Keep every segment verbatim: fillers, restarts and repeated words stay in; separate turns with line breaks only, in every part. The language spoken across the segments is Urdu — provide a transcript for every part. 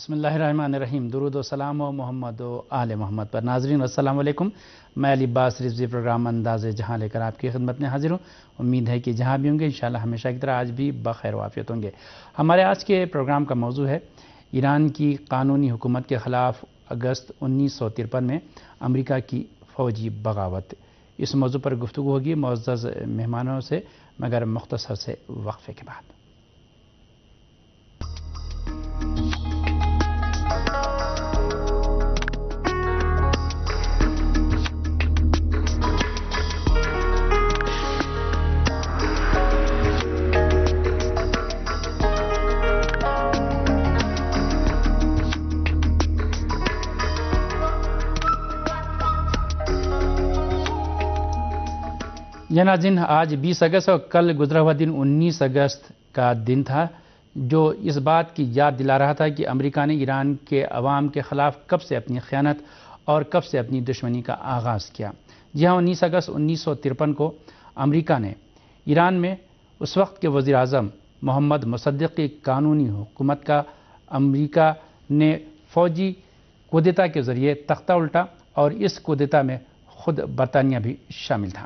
بسم اللہ الرحمن الرحیم، درود و سلام و محمد و آل محمد پر۔ ناظرین السلام علیکم، میں علی عباس رضوی پروگرام انداز جہاں لے کر آپ کی خدمت میں حاضر ہوں۔ امید ہے کہ جہاں بھی ہوں گے انشاءاللہ ہمیشہ کی طرح آج بھی بخیر و عافیت ہوں گے۔ ہمارے آج کے پروگرام کا موضوع ہے ایران کی قانونی حکومت کے خلاف اگست انیس سو ترپن میں امریکہ کی فوجی بغاوت۔ اس موضوع پر گفتگو ہوگی معزز مہمانوں سے، مگر مختصر سے وقفے کے بعد۔ یہ ناظرین، آج بیس اگست اور کل گزرا ہوا دن انیس اگست کا دن تھا، جو اس بات کی یاد دلا رہا تھا کہ امریکہ نے ایران کے عوام کے خلاف کب سے اپنی خیانت اور کب سے اپنی دشمنی کا آغاز کیا۔ جی ہاں، انیس اگست انیس سو ترپن کو امریکہ نے ایران میں اس وقت کے وزیر اعظم محمد مصدق کی قانونی حکومت کا امریکہ نے فوجی کودیتا کے ذریعے تختہ الٹا، اور اس کودیتا میں خود برطانیہ بھی شامل تھا۔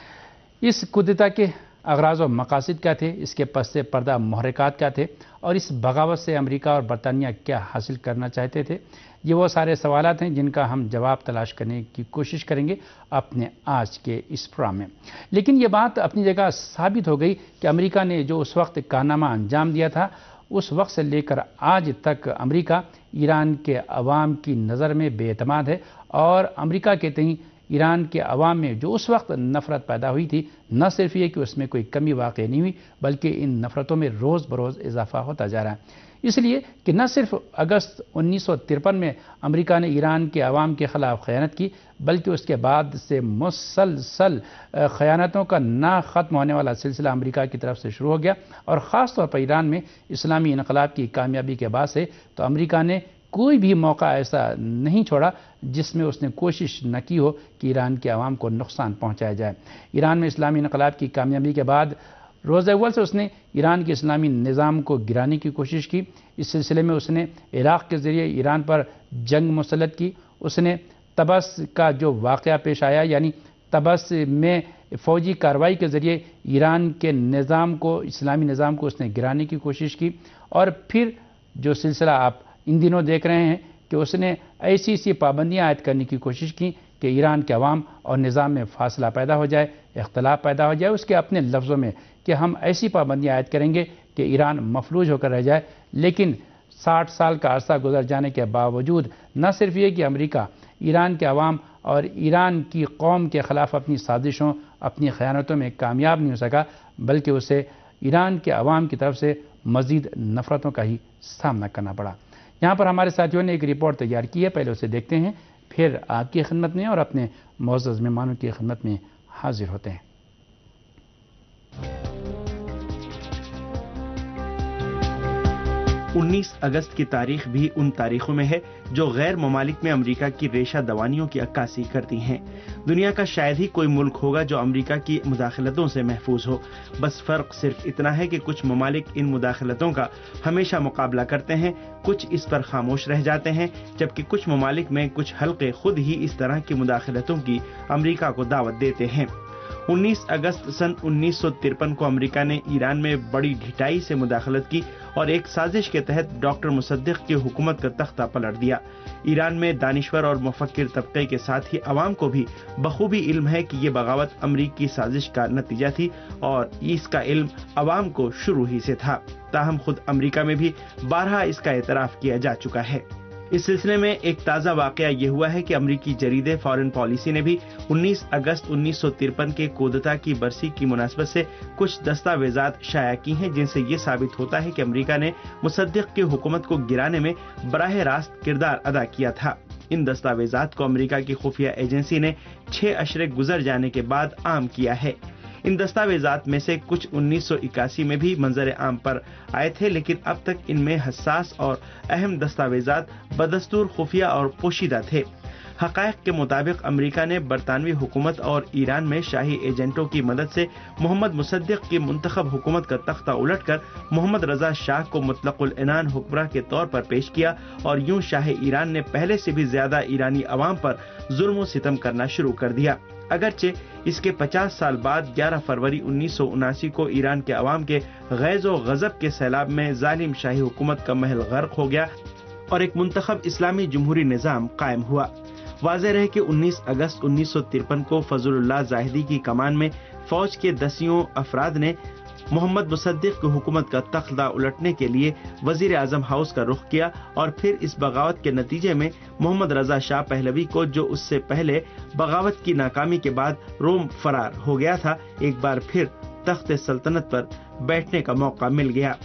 اس کودیتا کے اغراض و مقاصد کیا تھے، اس کے پس پردہ محرکات کیا تھے، اور اس بغاوت سے امریکہ اور برطانیہ کیا حاصل کرنا چاہتے تھے، یہ وہ سارے سوالات ہیں جن کا ہم جواب تلاش کرنے کی کوشش کریں گے اپنے آج کے اس پروگرام میں۔ لیکن یہ بات اپنی جگہ ثابت ہو گئی کہ امریکہ نے جو اس وقت کارنامہ انجام دیا تھا، اس وقت سے لے کر آج تک امریکہ ایران کے عوام کی نظر میں بے اعتماد ہے، اور امریکہ کے تئیں ایران کے عوام میں جو اس وقت نفرت پیدا ہوئی تھی، نہ صرف یہ کہ اس میں کوئی کمی واقع نہیں ہوئی، بلکہ ان نفرتوں میں روز بروز اضافہ ہوتا جا رہا ہے۔ اس لیے کہ نہ صرف اگست انیس سو ترپن میں امریکہ نے ایران کے عوام کے خلاف خیانت کی، بلکہ اس کے بعد سے مسلسل خیانتوں کا نہ ختم ہونے والا سلسلہ امریکہ کی طرف سے شروع ہو گیا، اور خاص طور پر ایران میں اسلامی انقلاب کی کامیابی کے بعد سے تو امریکہ نے کوئی بھی موقع ایسا نہیں چھوڑا جس میں اس نے کوشش نہ کی ہو کہ ایران کے عوام کو نقصان پہنچایا جائے۔ ایران میں اسلامی انقلاب کی کامیابی کے بعد روز اول سے اس نے ایران کے اسلامی نظام کو گرانے کی کوشش کی۔ اس سلسلے میں اس نے عراق کے ذریعے ایران پر جنگ مسلط کی۔ اس نے طبس کا جو واقعہ پیش آیا، یعنی طبس میں فوجی کارروائی کے ذریعے ایران کے نظام کو، اسلامی نظام کو اس نے گرانے کی کوشش کی، اور پھر جو سلسلہ آپ ان دنوں دیکھ رہے ہیں کہ اس نے ایسی ایسی پابندیاں عائد کرنے کی کوشش کی کہ ایران کے عوام اور نظام میں فاصلہ پیدا ہو جائے، اختلاف پیدا ہو جائے، اس کے اپنے لفظوں میں کہ ہم ایسی پابندیاں عائد کریں گے کہ ایران مفلوج ہو کر رہ جائے۔ لیکن ساٹھ سال کا عرصہ گزر جانے کے باوجود نہ صرف یہ کہ امریکہ ایران کے عوام اور ایران کی قوم کے خلاف اپنی سازشوں، اپنی خیانتوں میں کامیاب نہیں ہو سکا، بلکہ اسے ایران کے عوام کی طرف سے مزید نفرتوں کا ہی سامنا کرنا پڑا۔ یہاں پر ہمارے ساتھیوں نے ایک رپورٹ تیار کی ہے، پہلے اسے دیکھتے ہیں، پھر آپ کی خدمت میں اور اپنے معزز مہمانوں کی خدمت میں حاضر ہوتے ہیں۔
انیس اگست کی تاریخ بھی ان تاریخوں میں ہے جو غیر ممالک میں امریکہ کی ریشہ دوانیوں کی عکاسی کرتی ہیں۔ دنیا کا شاید ہی کوئی ملک ہوگا جو امریکہ کی مداخلتوں سے محفوظ ہو۔ بس فرق صرف اتنا ہے کہ کچھ ممالک ان مداخلتوں کا ہمیشہ مقابلہ کرتے ہیں، کچھ اس پر خاموش رہ جاتے ہیں، جبکہ کچھ ممالک میں کچھ حلقے خود ہی اس طرح کی مداخلتوں کی امریکہ کو دعوت دیتے ہیں۔ انیس اگست سن انیس سو ترپن کو امریکہ نے ایران میں بڑی ڈھٹائی سے مداخلت کی اور ایک سازش کے تحت ڈاکٹر مصدق کی حکومت کا تختہ پلٹ دیا۔ ایران میں دانشور اور مفکر طبقے کے ساتھ ہی عوام کو بھی بخوبی علم ہے کہ یہ بغاوت امریکی سازش کا نتیجہ تھی، اور اس کا علم عوام کو شروع ہی سے تھا، تاہم خود امریکہ میں بھی بارہا اس کا اعتراف کیا جا چکا ہے۔ اس سلسلے میں ایک تازہ واقعہ یہ ہوا ہے کہ امریکی جریدے فارن پالیسی نے بھی انیس اگست انیس سو ترپن کے کودتا کی برسی کی مناسبت سے کچھ دستاویزات شائع کی ہیں، جن سے یہ ثابت ہوتا ہے کہ امریکہ نے مصدق کی حکومت کو گرانے میں براہ راست کردار ادا کیا تھا۔ ان دستاویزات کو امریکہ کی خفیہ ایجنسی نے چھ اشرے گزر جانے کے بعد عام کیا ہے۔ ان دستاویزات میں سے کچھ انیس سو اکاسی میں بھی منظر عام پر آئے تھے، لیکن اب تک ان میں حساس اور اہم دستاویزات بدستور خفیہ اور پوشیدہ تھے۔ हक़ाइक़ के मुताबिक अमेरिका ने बरतानवी हुकूमत और ईरान में शाही एजेंटों की मदद से मोहम्मद मुसद्दिक़ की मुंतखब हुकूमत का तख्ता उलटकर मोहम्मद रजा शाह को मुतलक़ुल इनान हुक्मरान के तौर पर पेश किया और यूं शाह ईरान ने पहले से भी ज्यादा ईरानी अवाम पर जुल्म व सितम करना शुरू कर दिया। अगरचे इसके पचास साल बाद ग्यारह फरवरी उन्नीस सौ उनासी को ईरान के अवाम के गैज़ व गज़ब के सैलाब में जालिम शाही हुकूमत का महल गर्क हो गया और एक मुंतखब इस्लामी जमहूरी निज़ाम कायम हुआ। वाज़ेह रहे कि उन्नीस अगस्त उन्नीस सौ तिरपन को फजलुल्लाह ज़ाहिदी की कमान में फौज के दसियों अफराद ने मोहम्मद मुसद्दिक़ की हुकूमत का तख्ता उलटने के लिए वजीर आजम हाउस का रुख किया और फिर इस बगावत के नतीजे में मोहम्मद रजा शाह पहलवी को, जो उससे पहले बगावत की नाकामी के बाद रोम फरार हो गया था, एक बार फिर तख्त सल्तनत पर बैठने का मौका मिल गया।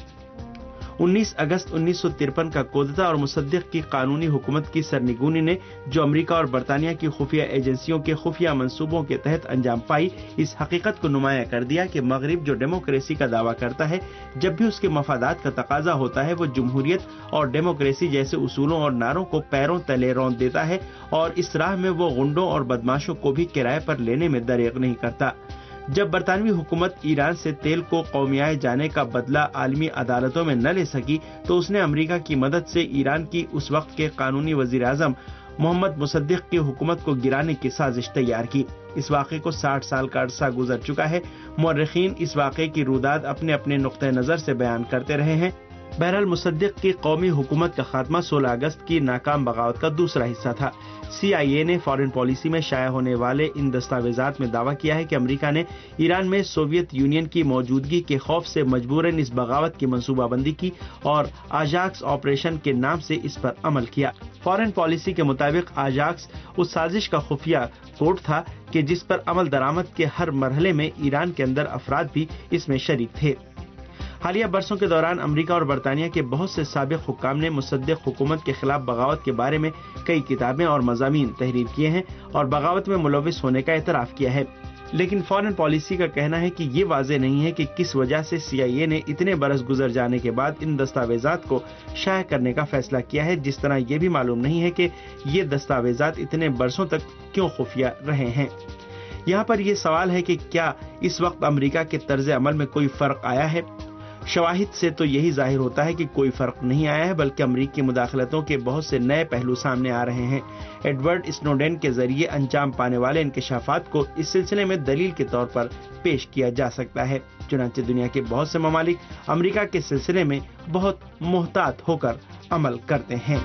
उन्नीस अगस्त उन्नीस सौ तिरपन का कोदता और मुसद्दिक़ की कानूनी हुकूमत की सरनिगूनी ने, जो अमेरिका और बरतानिया की खुफिया एजेंसियों के खुफिया मंसूबों के तहत अंजाम पाई, इस हकीकत को नुमाया कर दिया कि मगरिब जो डेमोक्रेसी का दावा करता है, जब भी उसके मफादात का तकाजा होता है, वो जमहूरियत और डेमोक्रेसी जैसे उसूलों और नारों को पैरों तले रौंद देता है और इस राह में वो गुंडों और बदमाशों को भी किराए पर लेने में दरेग नहीं करता। जब बरतानवी हुकूमत ईरान से तेल को कौमियाए जाने का बदला आलमी अदालतों में न ले सकी, तो उसने अमेरिका की मदद से ईरान की उस वक्त के कानूनी वजीर आजम मोहम्मद मुसद्दिक़ की हुकूमत को गिराने की साजिश तैयार की। इस वाक़े को साठ साल का अरसा गुजर चुका है। मुअर्रिखीन इस वाक़े की रुदाद अपने अपने नुक्ते नज़र से बयान करते रहे हैं। बहरहाल मुसद्दिक़ की कौमी हुकूमत का खात्मा सोलह अगस्त की नाकाम बगावत का दूसरा हिस्सा था। सी आई ए ने फॉरेन पॉलिसी में शाया होने वाले इन दस्तावेजात में दावा किया है कि अमेरिका ने ईरान में सोवियत यूनियन की मौजूदगी के खौफ से मजबूरन इस बगावत की मंसूबाबंदी की और आजाक्स ऑपरेशन के नाम से इस पर अमल किया। फॉरेन पॉलिसी के मुताबिक आजाक्स उस साजिश का खुफिया कोड था कि जिस पर अमल दरामद के हर मरहले में ईरान के अंदर अफराद भी इसमें शरीक थे। हालिया बरसों के दौरान अमेरिका और बरतानिया के बहुत से साबिक हुक्काम ने मुसद्दिक़ हुकूमत के खिलाफ बगावत के बारे में कई किताबें और मज़ामीन तहरीर किए हैं और बगावत में मुलविस होने का एतराफ़ किया है, लेकिन फॉरेन पॉलिसी का कहना है कि ये वाज़ेह नहीं है कि किस वजह से सी आई ए ने इतने बरस गुजर जाने के बाद इन दस्तावेजात को शाया करने का फैसला किया है। जिस तरह ये भी मालूम नहीं है कि ये दस्तावेजात इतने बरसों तक क्यों खुफिया रहे हैं। यहाँ पर यह सवाल है कि क्या इस वक्त अमेरिका के तर्ज अमल में कोई फ़र्क आया है? शवाहिद से तो यही जाहिर होता है कि कोई फर्क नहीं आया है, बल्कि अमेरिकी मुदाखलतों के बहुत से नए पहलू सामने आ रहे हैं। एडवर्ड स्नोडेन के जरिए अंजाम पाने वाले इंकशाफात को इस सिलसिले में दलील के तौर पर पेश किया जा सकता है। चुनांचे दुनिया के बहुत से ममालिक अमेरिका के सिलसिले में बहुत मुहतात होकर अमल करते हैं।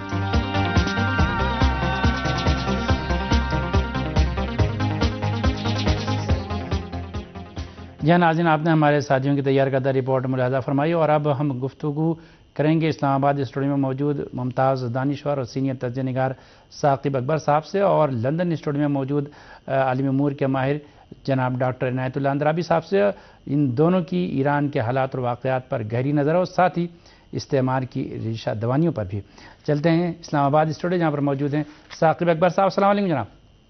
जहाँ नाज़रीन, आपने हमारे साथियों की तैयार करदा रिपोर्ट मुलाहज़ा फरमाई और अब हम गुफ्तगू करेंगे इस्लामाबाद स्टूडियो में मौजूद मुमताज़ दानिश्वर और सीनियर तज्ज़िया निगार साकिब अकबर साहब से और लंदन स्टूडियो में मौजूद आलिम उमूर के माहिर जनाब डॉक्टर इनायतुल्लाह अंद्राबी साहब से। इन दोनों की ईरान के हालात और वाक़यात पर गहरी नज़र और साथ ही इस्तेमार की रेशा दवानियों पर भी। चलते हैं इस्लामाबाद स्टूडियो, जहाँ पर मौजूद हैं साकिब अकबर साहब। अस्सलाम वालेकुम जनाब।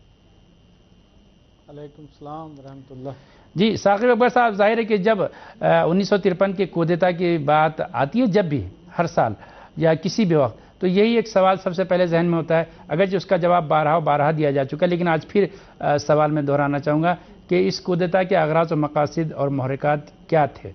वालेकुम सलाम व रहमतुल्लाह।
जी साकिब अकबर साहब, जाहिर है कि जब उन्नीस सौ तिरपन के कूदेता की बात आती है, जब भी हर साल या किसी भी वक्त, तो यही एक सवाल सबसे पहले जहन में होता है, अगरचे उसका जवाब बारहा बारहा दिया जा चुका है, लेकिन आज फिर आ, सवाल में दोहराना चाहूँगा कि इस कूदेता के अगराज और मकासिद और महरकात क्या थे?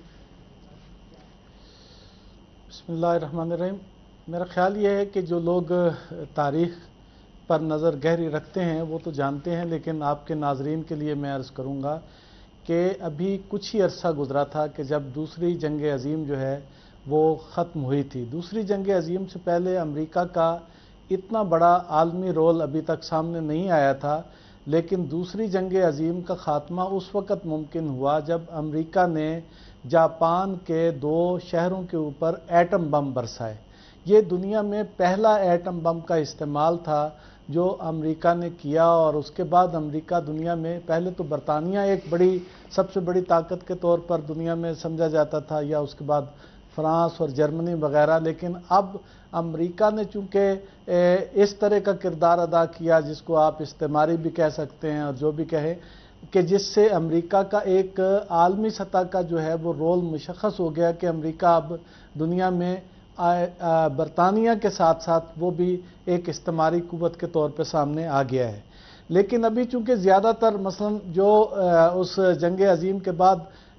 बिस्मिल्लाहिर्रहमानिर्रहीम। मेरा ख्याल ये है कि जो लोग तारीख़ पर नज़र गहरी रखते हैं वो तो जानते हैं, लेकिन आपके नाजरीन के लिए मैं अर्ज़ करूँगा कि अभी कुछ ही अरसा गुजरा था कि जब दूसरी जंग अज़ीम जो है वो ख़त्म हुई थी। दूसरी जंग अज़ीम से पहले अमेरिका का इतना बड़ा आलमी रोल अभी तक सामने नहीं आया था, लेकिन दूसरी जंग अज़ीम का ख़ात्मा उस वक़्त मुमकिन हुआ जब अमेरिका ने जापान के दो शहरों के ऊपर एटम बम बरसाए। ये दुनिया में पहला एटम बम का इस्तेमाल था जो अमेरिका ने किया, और उसके बाद अमेरिका दुनिया में, पहले तो बरतानिया एक बड़ी सबसे बड़ी ताकत के तौर पर दुनिया में समझा जाता था, या उसके बाद फ्रांस और जर्मनी वगैरह, लेकिन अब अमेरिका ने चूँकि इस तरह का किरदार अदा किया जिसको आप इस्तेमारी भी कह सकते हैं और जो भी कहें, कि जिससे अमेरिका का एक आलमी सतह का जो है वो रोल मुशख़्ख़स हो गया कि अमेरिका अब दुनिया में برطانیہ کے ساتھ ساتھ وہ بھی ایک استعماری قوت کے طور پہ سامنے آ گیا ہے. لیکن ابھی چونکہ زیادہ تر مثلا جو اس جنگ عظیم کے بعد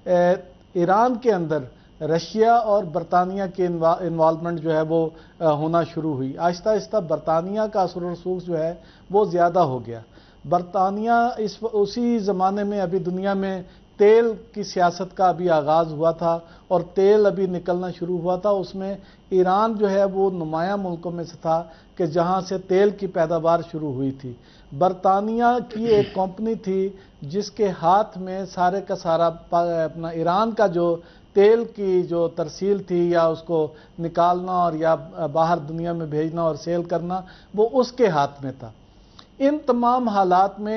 ایران کے اندر رشیا اور برطانیہ کی انوالومنٹ جو ہے وہ ہونا شروع ہوئی. آہستہ آہستہ برطانیہ کا اثر و رسوخ جو ہے وہ زیادہ ہو گیا. برطانیہ اس اسی زمانے میں ابھی دنیا میں تیل کی سیاست کا ابھی آغاز ہوا تھا اور تیل ابھی نکلنا شروع ہوا تھا. اس میں ایران جو ہے وہ نمایاں ملکوں میں سے تھا کہ جہاں سے تیل کی پیداوار شروع ہوئی تھی. برطانیہ کی ایک کمپنی تھی جس کے ہاتھ میں سارے کا سارا اپنا ایران کا جو تیل کی جو ترسیل تھی یا اس کو نکالنا اور یا باہر دنیا میں بھیجنا اور سیل کرنا وہ اس کے ہاتھ میں تھا. ان تمام حالات میں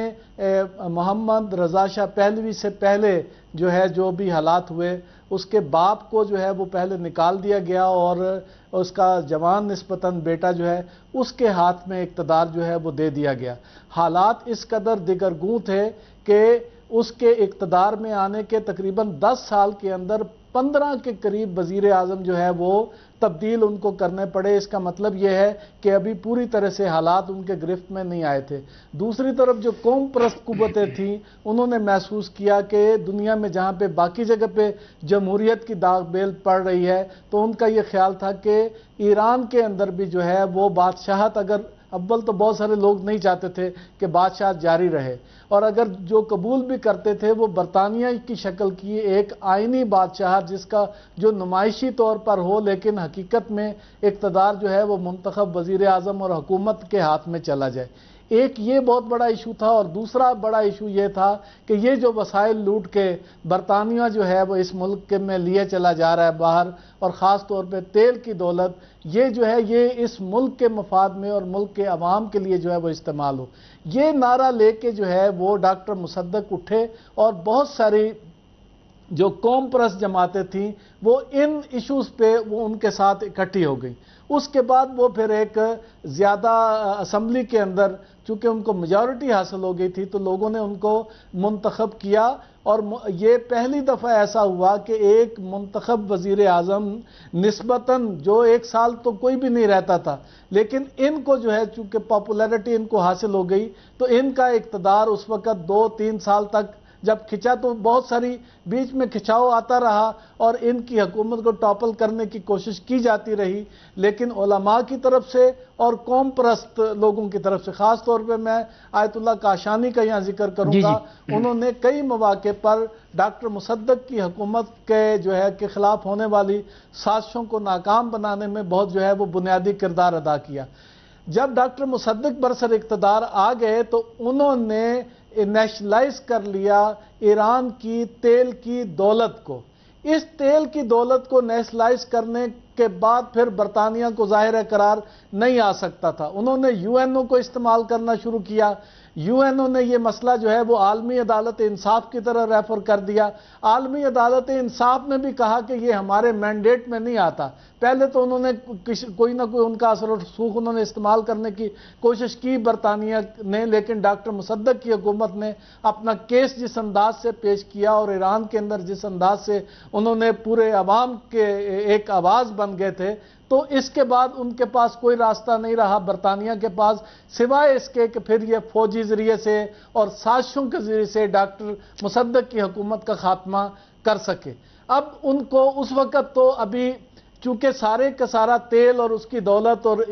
محمد رضا شاہ پہلوی سے پہلے جو ہے جو بھی حالات ہوئے اس کے باپ کو جو ہے وہ پہلے نکال دیا گیا اور اس کا جوان نسبتاً بیٹا جو ہے اس کے ہاتھ میں اقتدار جو ہے وہ دے دیا گیا. حالات اس قدر دگرگوں تھے کہ اس کے اقتدار میں آنے کے تقریباً دس سال کے اندر پندرہ کے قریب وزیر اعظم جو ہے وہ تبدیل ان کو کرنے پڑے. اس کا مطلب یہ ہے کہ ابھی پوری طرح سے حالات ان کے گرفت میں نہیں آئے تھے. دوسری طرف جو قوم پرست قوتیں تھیں انہوں نے محسوس کیا کہ دنیا میں جہاں پہ باقی جگہ پہ جمہوریت کی داغ بیل پڑ رہی ہے تو ان کا یہ خیال تھا کہ ایران کے اندر بھی جو ہے وہ بادشاہت اگر اول تو بہت سارے لوگ نہیں چاہتے تھے کہ بادشاہت جاری رہے اور اگر جو قبول بھی کرتے تھے وہ برطانیہ کی شکل کی ایک آئینی بادشاہت جس کا جو نمائشی طور پر ہو لیکن حقیقت میں اقتدار جو ہے وہ منتخب وزیر اعظم اور حکومت کے ہاتھ میں چلا جائے. ایک یہ بہت بڑا ایشو تھا اور دوسرا بڑا ایشو یہ تھا کہ یہ جو وسائل لوٹ کے برطانیہ جو ہے وہ اس ملک میں لیے چلا جا رہا ہے باہر اور خاص طور پہ تیل کی دولت یہ جو ہے یہ اس ملک کے مفاد میں اور ملک کے عوام کے لیے جو ہے وہ استعمال ہو. یہ نعرہ لے کے جو ہے وہ ڈاکٹر مصدق اٹھے اور بہت ساری جو قوم پرست جماعتیں تھیں وہ ان ایشوز پہ وہ ان کے ساتھ اکٹھی ہو گئی. اس کے بعد وہ پھر ایک زیادہ اسمبلی کے اندر چونکہ ان کو میجورٹی حاصل ہو گئی تھی تو لوگوں نے ان کو منتخب کیا اور یہ پہلی دفعہ ایسا ہوا کہ ایک منتخب وزیر اعظم نسبتاً جو ایک سال تو کوئی بھی نہیں رہتا تھا لیکن ان کو جو ہے چونکہ پاپولیرٹی ان کو حاصل ہو گئی تو ان کا اقتدار اس وقت دو تین سال تک جب کھچا تو بہت ساری بیچ میں کھچاؤ آتا رہا اور ان کی حکومت کو ٹاپل کرنے کی کوشش کی جاتی رہی لیکن علماء کی طرف سے اور قوم پرست لوگوں کی طرف سے خاص طور پہ میں آیت اللہ کاشانی کا یہاں ذکر کروں گا. انہوں نے کئی مواقع پر ڈاکٹر مصدق کی حکومت کے جو ہے کے خلاف ہونے والی سازشوں کو ناکام بنانے میں بہت جو ہے وہ بنیادی کردار ادا کیا. جب ڈاکٹر مصدق برسر اقتدار آ گئے تو انہوں نے نیشنلائز کر لیا ایران کی تیل کی دولت کو. اس تیل کی دولت کو نیشنلائز کرنے کے بعد پھر برطانیہ کو ظاہر قرار نہیں آ سکتا تھا. انہوں نے یو این او کو استعمال کرنا شروع کیا. یو این او نے یہ مسئلہ جو ہے وہ عالمی عدالت انصاف کی طرح ریفر کر دیا. عالمی عدالت انصاف نے بھی کہا کہ یہ ہمارے مینڈیٹ میں نہیں آتا. پہلے تو انہوں نے کوئی نہ کوئی ان کا اثر و رسوخ انہوں نے استعمال کرنے کی کوشش کی برطانیہ نے لیکن ڈاکٹر مصدق کی حکومت نے اپنا کیس جس انداز سے پیش کیا اور ایران کے اندر جس انداز سے انہوں نے پورے عوام کے ایک آواز بن گئے تھے تو اس کے بعد ان کے پاس کوئی راستہ نہیں رہا برطانیہ کے پاس سوائے اس کے کہ پھر یہ فوجی ذریعے سے اور سازشوں کے ذریعے سے ڈاکٹر مصدق کی حکومت کا خاتمہ کر سکے. اب ان کو اس وقت تو ابھی چونکہ سارے کا سارا تیل اور اس کی دولت اور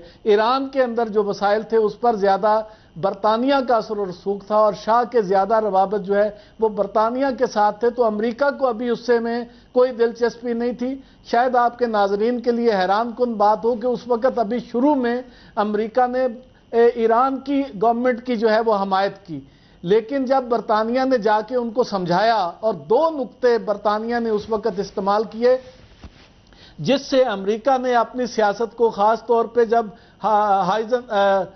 ایران کے اندر جو وسائل تھے اس پر زیادہ برطانیہ کا اثر و رسوخ تھا اور شاہ کے زیادہ روابط جو ہے وہ برطانیہ کے ساتھ تھے تو امریکہ کو ابھی اس سے میں کوئی دلچسپی نہیں تھی. شاید آپ کے ناظرین کے لیے حیران کن بات ہو کہ اس وقت ابھی شروع میں امریکہ نے ایران کی گورنمنٹ کی جو ہے وہ حمایت کی لیکن جب برطانیہ نے جا کے ان کو سمجھایا اور دو نقطے برطانیہ نے اس وقت استعمال کیے جس سے امریکہ نے اپنی سیاست کو خاص طور پہ جب ہائزن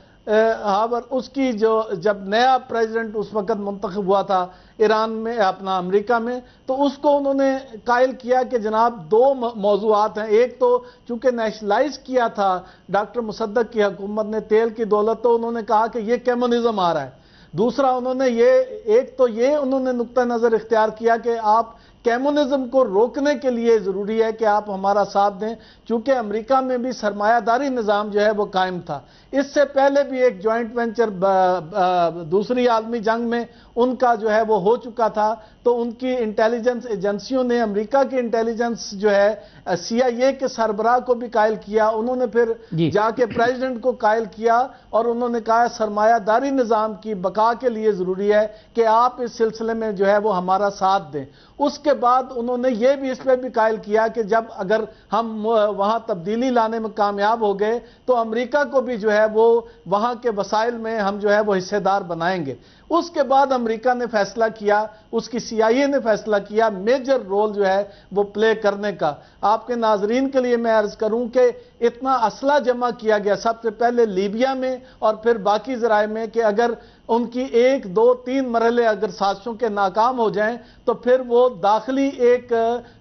ہاور اس کی جو جب نیا پریزیڈنٹ اس وقت منتخب ہوا تھا ایران میں اپنا امریکہ میں تو اس کو انہوں نے قائل کیا کہ جناب دو موضوعات ہیں. ایک تو چونکہ نیشنلائز کیا تھا ڈاکٹر مصدق کی حکومت نے تیل کی دولت تو انہوں نے کہا کہ یہ کمیونزم آ رہا ہے. دوسرا انہوں نے یہ ایک تو یہ انہوں نے نقطہ نظر اختیار کیا کہ آپ کمیونزم کو روکنے کے لیے ضروری ہے کہ آپ ہمارا ساتھ دیں، چونکہ امریکہ میں بھی سرمایہ داری نظام جو ہے وہ قائم تھا۔ اس سے پہلے بھی ایک جوائنٹ وینچر دوسری عالمی جنگ میں ان کا جو ہے وہ ہو چکا تھا، تو ان کی انٹیلیجنس ایجنسیوں نے، امریکہ کی انٹیلیجنس جو ہے سی آئی اے کے سربراہ کو بھی قائل کیا، انہوں نے پھر جا کے پریزیڈنٹ کو قائل کیا اور انہوں نے کہا سرمایہ داری نظام کی بقا کے لیے ضروری ہے کہ آپ اس سلسلے میں جو ہے وہ ہمارا ساتھ دیں۔ اس کے بعد انہوں نے یہ بھی اس پہ بھی قائل کیا کہ جب اگر ہم وہاں تبدیلی لانے میں کامیاب ہو گئے تو امریکہ کو بھی جو ہے وہ وہاں کے وسائل میں ہم جو ہے وہ حصے دار بنائیں گے۔ اس کے بعد امریکہ نے فیصلہ کیا، اس کی سی آئی اے نے فیصلہ کیا میجر رول جو ہے وہ پلے کرنے کا۔ آپ کے ناظرین کے لیے میں عرض کروں کہ اتنا اسلحہ جمع کیا گیا سب سے پہلے لیبیا میں اور پھر باقی ذرائع میں، کہ اگر ان کی ایک دو تین مرحلے اگر سازشوں کے ناکام ہو جائیں تو پھر وہ داخلی ایک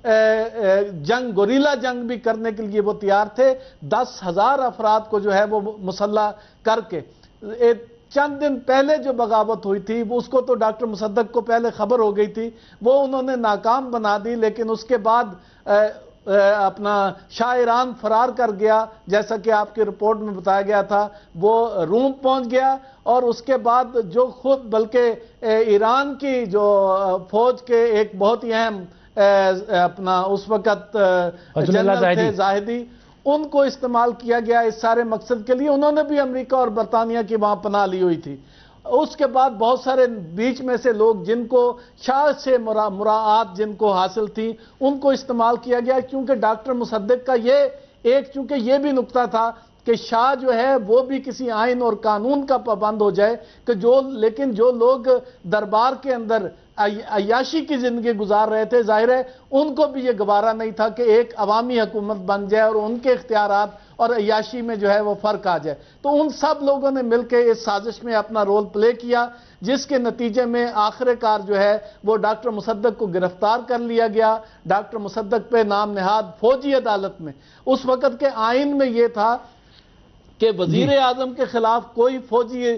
جنگ، گوریلا جنگ بھی کرنے کے لیے وہ تیار تھے، دس ہزار افراد کو جو ہے وہ مسلح کر کے۔ چند دن پہلے جو بغاوت ہوئی تھی اس کو تو ڈاکٹر مصدق کو پہلے خبر ہو گئی تھی، وہ انہوں نے ناکام بنا دی، لیکن اس کے بعد اپنا شاہ ایران فرار کر گیا، جیسا کہ آپ کی رپورٹ میں بتایا گیا تھا، وہ روم پہنچ گیا، اور اس کے بعد جو خود بلکہ ایران کی جو فوج کے ایک بہت ہی اہم اپنا اس وقت جنرل تھے زاہدی، ان کو استعمال کیا گیا اس سارے مقصد کے لیے۔ انہوں نے بھی امریکہ اور برطانیہ کی وہاں پناہ لی ہوئی تھی۔ اس کے بعد بہت سارے بیچ میں سے لوگ جن کو شاہ سے مراعات جن کو حاصل تھی ان کو استعمال کیا گیا، کیونکہ ڈاکٹر مصدق کا یہ ایک چونکہ یہ بھی نقطہ تھا کہ شاہ جو ہے وہ بھی کسی آئین اور قانون کا پابند ہو جائے، کہ جو لیکن جو لوگ دربار کے اندر عیاشی کی زندگی گزار رہے تھے، ظاہر ہے ان کو بھی یہ گوارا نہیں تھا کہ ایک عوامی حکومت بن جائے اور ان کے اختیارات اور عیاشی میں جو ہے وہ فرق آ جائے۔ تو ان سب لوگوں نے مل کے اس سازش میں اپنا رول پلے کیا، جس کے نتیجے میں آخر کار جو ہے وہ ڈاکٹر مصدق کو گرفتار کر لیا گیا۔ ڈاکٹر مصدق پہ نام نہاد فوجی عدالت میں، اس وقت کے آئین میں یہ تھا کہ وزیر اعظم کے خلاف کوئی فوجی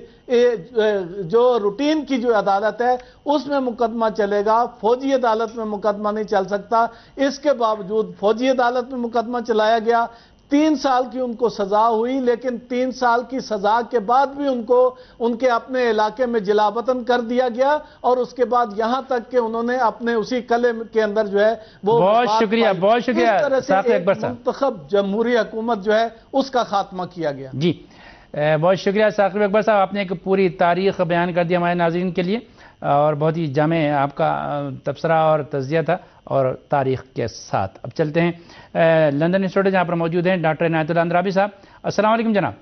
جو روٹین کی جو عدالت ہے اس میں مقدمہ چلے گا، فوجی عدالت میں مقدمہ نہیں چل سکتا۔ اس کے باوجود فوجی عدالت میں مقدمہ چلایا گیا، تین سال کی ان کو سزا ہوئی، لیکن تین سال کی سزا کے بعد بھی ان کو ان کے اپنے علاقے میں جلا وطن کر دیا گیا، اور اس کے بعد یہاں تک کہ انہوں نے اپنے اسی قلعے کے اندر جو ہے وہ
بہت شکریہ بہت شکریہ
اس طرح سے ایک منتخب جمہوری حکومت جو ہے اس کا خاتمہ کیا گیا۔
جی بہت شکریہ ثاقب اکبر صاحب، آپ نے ایک پوری تاریخ بیان کر دی ہمارے ناظرین کے لیے، اور بہت ہی جامع آپ کا تبصرہ اور تجزیہ تھا اور تاریخ کے ساتھ۔ اب چلتے ہیں لندن اسٹوڈیو جہاں پر موجود ہیں ڈاکٹر عنایت اللہ اندرابی صاحب۔ السلام علیکم جناب۔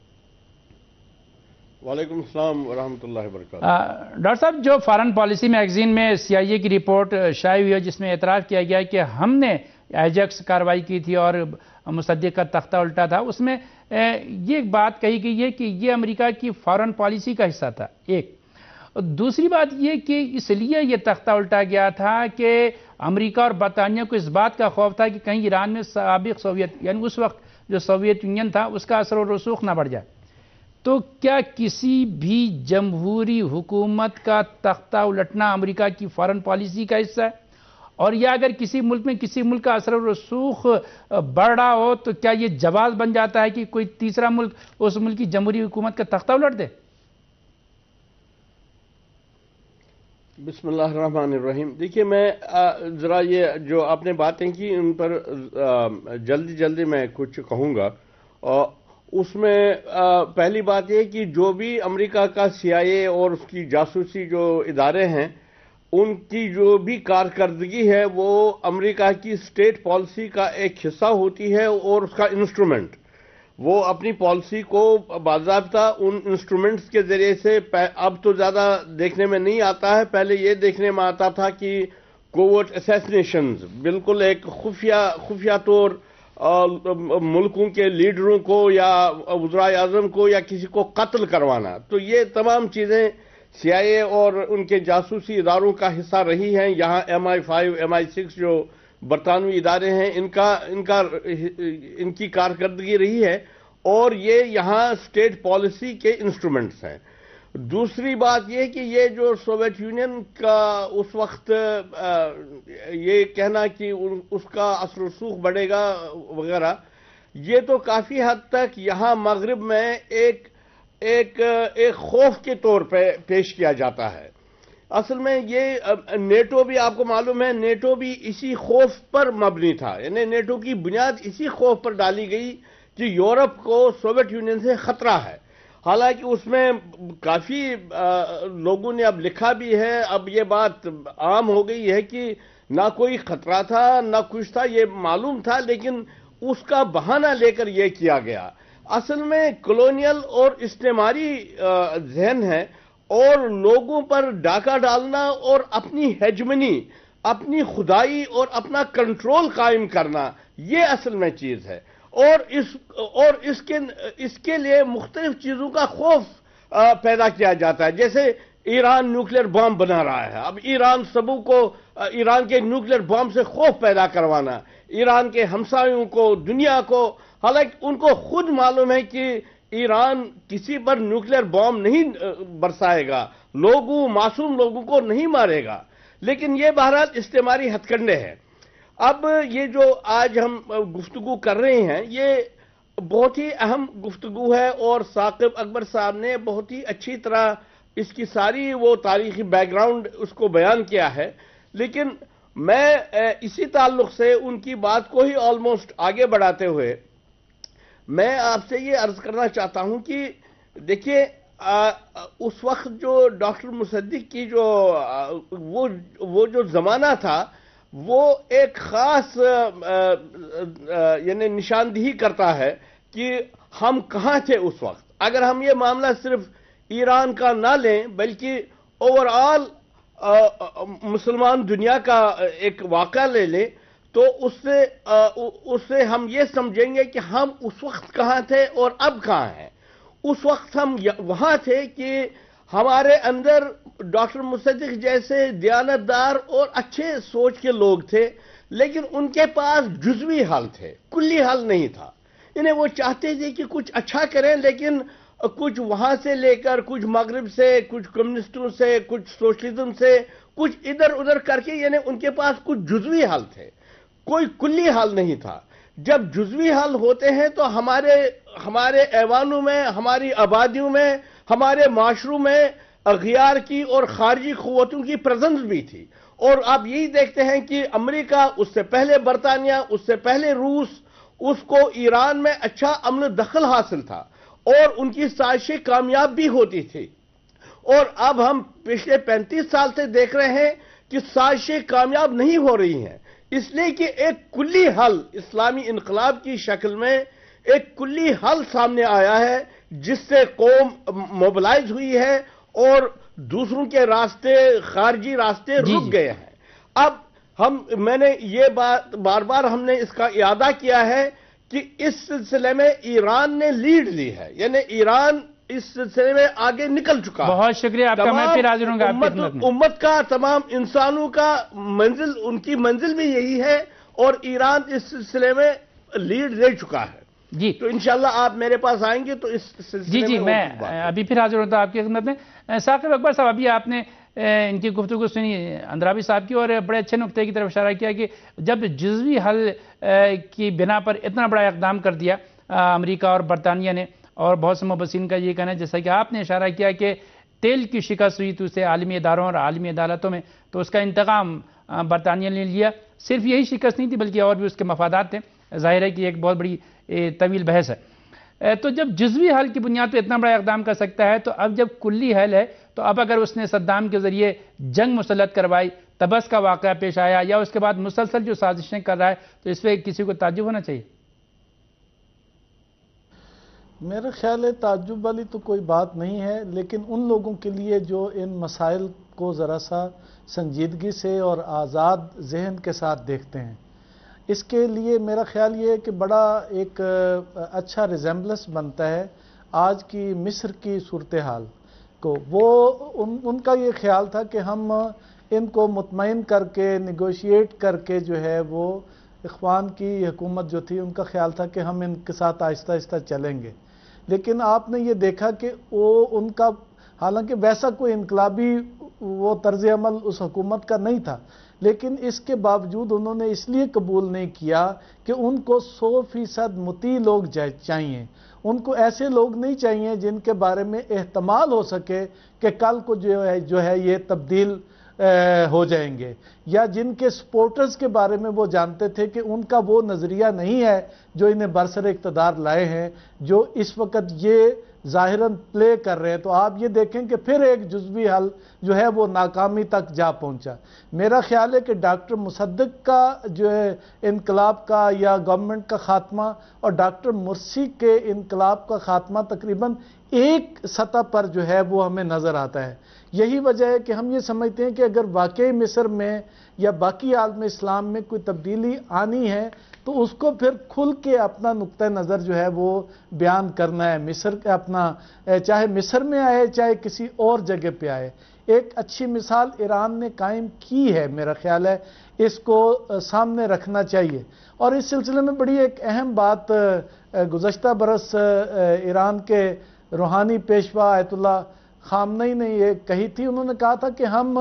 وعلیکم السلام ورحمۃ اللہ وبرکاتہ۔
ڈاکٹر صاحب، جو فارن پالیسی میگزین میں سی آئی اے کی رپورٹ شائع ہوئی ہے جس میں اعتراف کیا گیا کہ ہم نے ایجیکس کارروائی کی تھی اور مصدق کا تختہ الٹا تھا، اس میں یہ ایک بات کہی گئی ہے کہ یہ امریکہ کی فارن پالیسی کا حصہ تھا۔ ایک دوسری بات یہ کہ اس لیے یہ تختہ الٹا گیا تھا کہ امریکہ اور برطانیہ کو اس بات کا خوف تھا کہ کہیں ایران میں سابق سوویت یعنی اس وقت جو سوویت یونین تھا اس کا اثر و رسوخ نہ بڑھ جائے۔ تو کیا کسی بھی جمہوری حکومت کا تختہ الٹنا امریکہ کی فارن پالیسی کا حصہ ہے؟ اور یا اگر کسی ملک میں کسی ملک کا اثر و رسوخ بڑھ رہا ہو تو کیا یہ جواز بن جاتا ہے کہ کوئی تیسرا ملک اس ملک کی جمہوری حکومت کا تختہ الٹ دے؟
بسم اللہ الرحمن الرحیم۔ دیکھیے میں ذرا یہ جو آپ نے باتیں کی ان پر جلدی جلدی میں کچھ کہوں گا۔ اور اس میں پہلی بات یہ کہ جو بھی امریکہ کا سی آئی اے اور اس کی جاسوسی جو ادارے ہیں ان کی جو بھی کارکردگی ہے وہ امریکہ کی اسٹیٹ پالیسی کا ایک حصہ ہوتی ہے اور اس کا انسٹرومنٹ۔ وہ اپنی پالیسی کو باضابطہ ان انسٹرومنٹس کے ذریعے سے اب تو زیادہ دیکھنے میں نہیں آتا ہے، پہلے یہ دیکھنے میں آتا تھا کہ کوورٹ اسیسینیشنز، بالکل ایک خفیہ خفیہ طور ملکوں کے لیڈروں کو یا وزرائے اعظم کو یا کسی کو قتل کروانا۔ تو یہ تمام چیزیں سی آئی اے اور ان کے جاسوسی اداروں کا حصہ رہی ہیں۔ یہاں M I five M I six جو برطانوی ادارے ہیں ان کا ان کا ان کی کارکردگی رہی ہے، اور یہ یہاں اسٹیٹ پالیسی کے انسٹرومنٹس ہیں۔ دوسری بات یہ کہ یہ جو سوویت یونین کا اس وقت یہ کہنا کہ اس کا اثر و رسوخ بڑھے گا وغیرہ، یہ تو کافی حد تک یہاں مغرب میں ایک ایک ایک خوف کے طور پہ پیش کیا جاتا ہے۔ اصل میں یہ نیٹو بھی آپ کو معلوم ہے، نیٹو بھی اسی خوف پر مبنی تھا، یعنی نیٹو کی بنیاد اسی خوف پر ڈالی گئی کہ یورپ کو سوویت یونین سے خطرہ ہے۔ حالانکہ اس میں کافی لوگوں نے اب لکھا بھی ہے، اب یہ بات عام ہو گئی ہے کہ نہ کوئی خطرہ تھا نہ کچھ تھا، یہ معلوم تھا، لیکن اس کا بہانہ لے کر یہ کیا گیا۔ اصل میں کلونیل اور استعماری ذہن ہے، اور لوگوں پر ڈاکہ ڈالنا اور اپنی ہیجمنی، اپنی خدائی اور اپنا کنٹرول قائم کرنا، یہ اصل میں چیز ہے۔ اور اس اور اس کے اس کے لیے مختلف چیزوں کا خوف پیدا کیا جاتا ہے، جیسے ایران نیوکلیر بم بنا رہا ہے، اب ایران سبوں کو ایران کے نیوکلیر بم سے خوف پیدا کروانا، ایران کے ہمسایوں کو، دنیا کو، حالانکہ ان کو خود معلوم ہے کہ ایران کسی پر نیوکلیر بم نہیں برسائے گا، لوگوں معصوم لوگوں کو نہیں مارے گا، لیکن یہ بہرحال استعماری ہتھ کنڈے ہیں۔ اب یہ جو آج ہم گفتگو کر رہے ہیں یہ بہت ہی اہم گفتگو ہے، اور ثاقب اکبر صاحب نے بہت ہی اچھی طرح اس کی ساری وہ تاریخی بیک گراؤنڈ اس کو بیان کیا ہے، لیکن میں اسی تعلق سے ان کی بات کو ہی آلموسٹ آگے بڑھاتے ہوئے میں آپ سے یہ عرض کرنا چاہتا ہوں کہ دیکھیے اس وقت جو ڈاکٹر مصدق کی جو وہ وہ جو زمانہ تھا وہ ایک خاص یعنی نشاندہی کرتا ہے کہ ہم کہاں تھے اس وقت۔ اگر ہم یہ معاملہ صرف ایران کا نہ لیں بلکہ اوور آل مسلمان دنیا کا ایک واقعہ لے لیں تو اس سے اس سے ہم یہ سمجھیں گے کہ ہم اس وقت کہاں تھے اور اب کہاں ہیں۔ اس وقت ہم وہاں تھے کہ ہمارے اندر ڈاکٹر مصدق جیسے دیانتدار اور اچھے سوچ کے لوگ تھے، لیکن ان کے پاس جزوی حل تھے، کلی حل نہیں تھا۔ انہیں وہ چاہتے تھے کہ کچھ اچھا کریں، لیکن کچھ وہاں سے لے کر، کچھ مغرب سے، کچھ کمیونسٹوں سے، کچھ سوشلزم سے، کچھ ادھر ادھر کر کے، یعنی ان کے پاس کچھ جزوی حل تھے، کوئی کلی حل نہیں تھا۔ جب جزوی حل ہوتے ہیں تو ہمارے ہمارے ایوانوں میں، ہماری آبادیوں میں، ہمارے معاشروں میں اغیار کی اور خارجی قوتوں کی پریزنس بھی تھی، اور آپ یہی دیکھتے ہیں کہ امریکہ، اس سے پہلے برطانیہ، اس سے پہلے روس، اس کو ایران میں اچھا امن دخل حاصل تھا اور ان کی سازشیں کامیاب بھی ہوتی تھی۔ اور اب ہم پچھلے پینتیس سال سے دیکھ رہے ہیں کہ سازشیں کامیاب نہیں ہو رہی ہیں، اس لیے کہ ایک کلی حل اسلامی انقلاب کی شکل میں ایک کلی حل سامنے آیا ہے جس سے قوم موبلائز ہوئی ہے اور دوسروں کے راستے، خارجی راستے رک گئے ہیں۔ اب ہم میں نے یہ بات بار بار ہم نے اس کا اعادہ کیا ہے کہ اس سلسلے میں ایران نے لیڈ لی ہے، یعنی ایران اس سلسلے میں آگے نکل چکا ہے۔
بہت شکریہ آپ کا، میں پھر حاضر ہوں گا آپ کی خدمت میں۔
امت کا، تمام انسانوں کا منزل، ان کی منزل بھی یہی ہے، اور ایران اس سلسلے میں لیڈ لے چکا ہے۔
جی
تو انشاءاللہ آپ میرے پاس آئیں گے تو اس سلسلے
جی جی
میں
میں ابھی پھر حاضر ہوتا آپ کی خدمت میں۔ ثاقب اکبر صاحب، ابھی آپ نے ان کی گفتگو سنی اندرابی صاحب کی، اور بڑے اچھے نقطے کی طرف اشارہ کیا کہ جب جزوی حل کی بنا پر اتنا بڑا اقدام کر دیا امریکہ اور برطانیہ نے، اور بہت سے مبصرین کا یہ کہنا ہے جیسا کہ آپ نے اشارہ کیا کہ تیل کی شکست ہوئی تو اسے عالمی اداروں اور عالمی عدالتوں میں، تو اس کا انتقام برطانیہ نے لیا۔ صرف یہی شکست نہیں تھی بلکہ اور بھی اس کے مفادات تھے، ظاہر ہے کہ ایک بہت بڑی طویل بحث ہے۔ تو جب جزوی حل کی بنیاد پہ اتنا بڑا اقدام کر سکتا ہے، تو اب جب کلی حل ہے، تو اب اگر اس نے صدام کے ذریعے جنگ مسلط کروائی، تبس کا واقعہ پیش آیا، یا اس کے بعد مسلسل جو سازشیں کر رہا ہے، تو اس پہ کسی کو تعجب ہونا چاہیے؟
میرا خیال ہے تعجب والی تو کوئی بات نہیں ہے، لیکن ان لوگوں کے لیے جو ان مسائل کو ذرا سا سنجیدگی سے اور آزاد ذہن کے ساتھ دیکھتے ہیں، اس کے لیے میرا خیال یہ ہے کہ بڑا ایک اچھا ریزیمبلنس بنتا ہے آج کی مصر کی صورتحال کو۔ وہ ان ان کا یہ خیال تھا کہ ہم ان کو مطمئن کر کے، نیگوشیٹ کر کے جو ہے، وہ اخوان کی حکومت جو تھی ان کا خیال تھا کہ ہم ان کے ساتھ آہستہ آہستہ چلیں گے، لیکن آپ نے یہ دیکھا کہ وہ ان کا حالانکہ ویسا کوئی انقلابی وہ طرز عمل اس حکومت کا نہیں تھا، لیکن اس کے باوجود انہوں نے اس لیے قبول نہیں کیا کہ ان کو سو فیصد مطیع لوگ چاہیے، ان کو ایسے لوگ نہیں چاہیے جن کے بارے میں احتمال ہو سکے کہ کل کو جو ہے جو ہے یہ تبدیل ہو جائیں گے، یا جن کے سپورٹرز کے بارے میں وہ جانتے تھے کہ ان کا وہ نظریہ نہیں ہے جو انہیں برسر اقتدار لائے ہیں، جو اس وقت یہ ظاہراً پلے کر رہے ہیں۔ تو آپ یہ دیکھیں کہ پھر ایک جزوی حل جو ہے وہ ناکامی تک جا پہنچا۔ میرا خیال ہے کہ ڈاکٹر مصدق کا جو ہے انقلاب کا یا گورنمنٹ کا خاتمہ اور ڈاکٹر مرسی کے انقلاب کا خاتمہ تقریباً ایک سطح پر جو ہے وہ ہمیں نظر آتا ہے۔ یہی وجہ ہے کہ ہم یہ سمجھتے ہیں کہ اگر واقعی مصر میں یا باقی عالم اسلام میں کوئی تبدیلی آنی ہے تو اس کو پھر کھل کے اپنا نقطہ نظر جو ہے وہ بیان کرنا ہے، مصر کے اپنا، چاہے مصر میں آئے چاہے کسی اور جگہ پہ آئے۔ ایک اچھی مثال ایران نے قائم کی ہے، میرا خیال ہے اس کو سامنے رکھنا چاہیے۔ اور اس سلسلے میں بڑی ایک اہم بات گزشتہ برس ایران کے روحانی پیشوا آیت اللہ خامنئی نے یہ کہی تھی، انہوں نے کہا تھا کہ ہم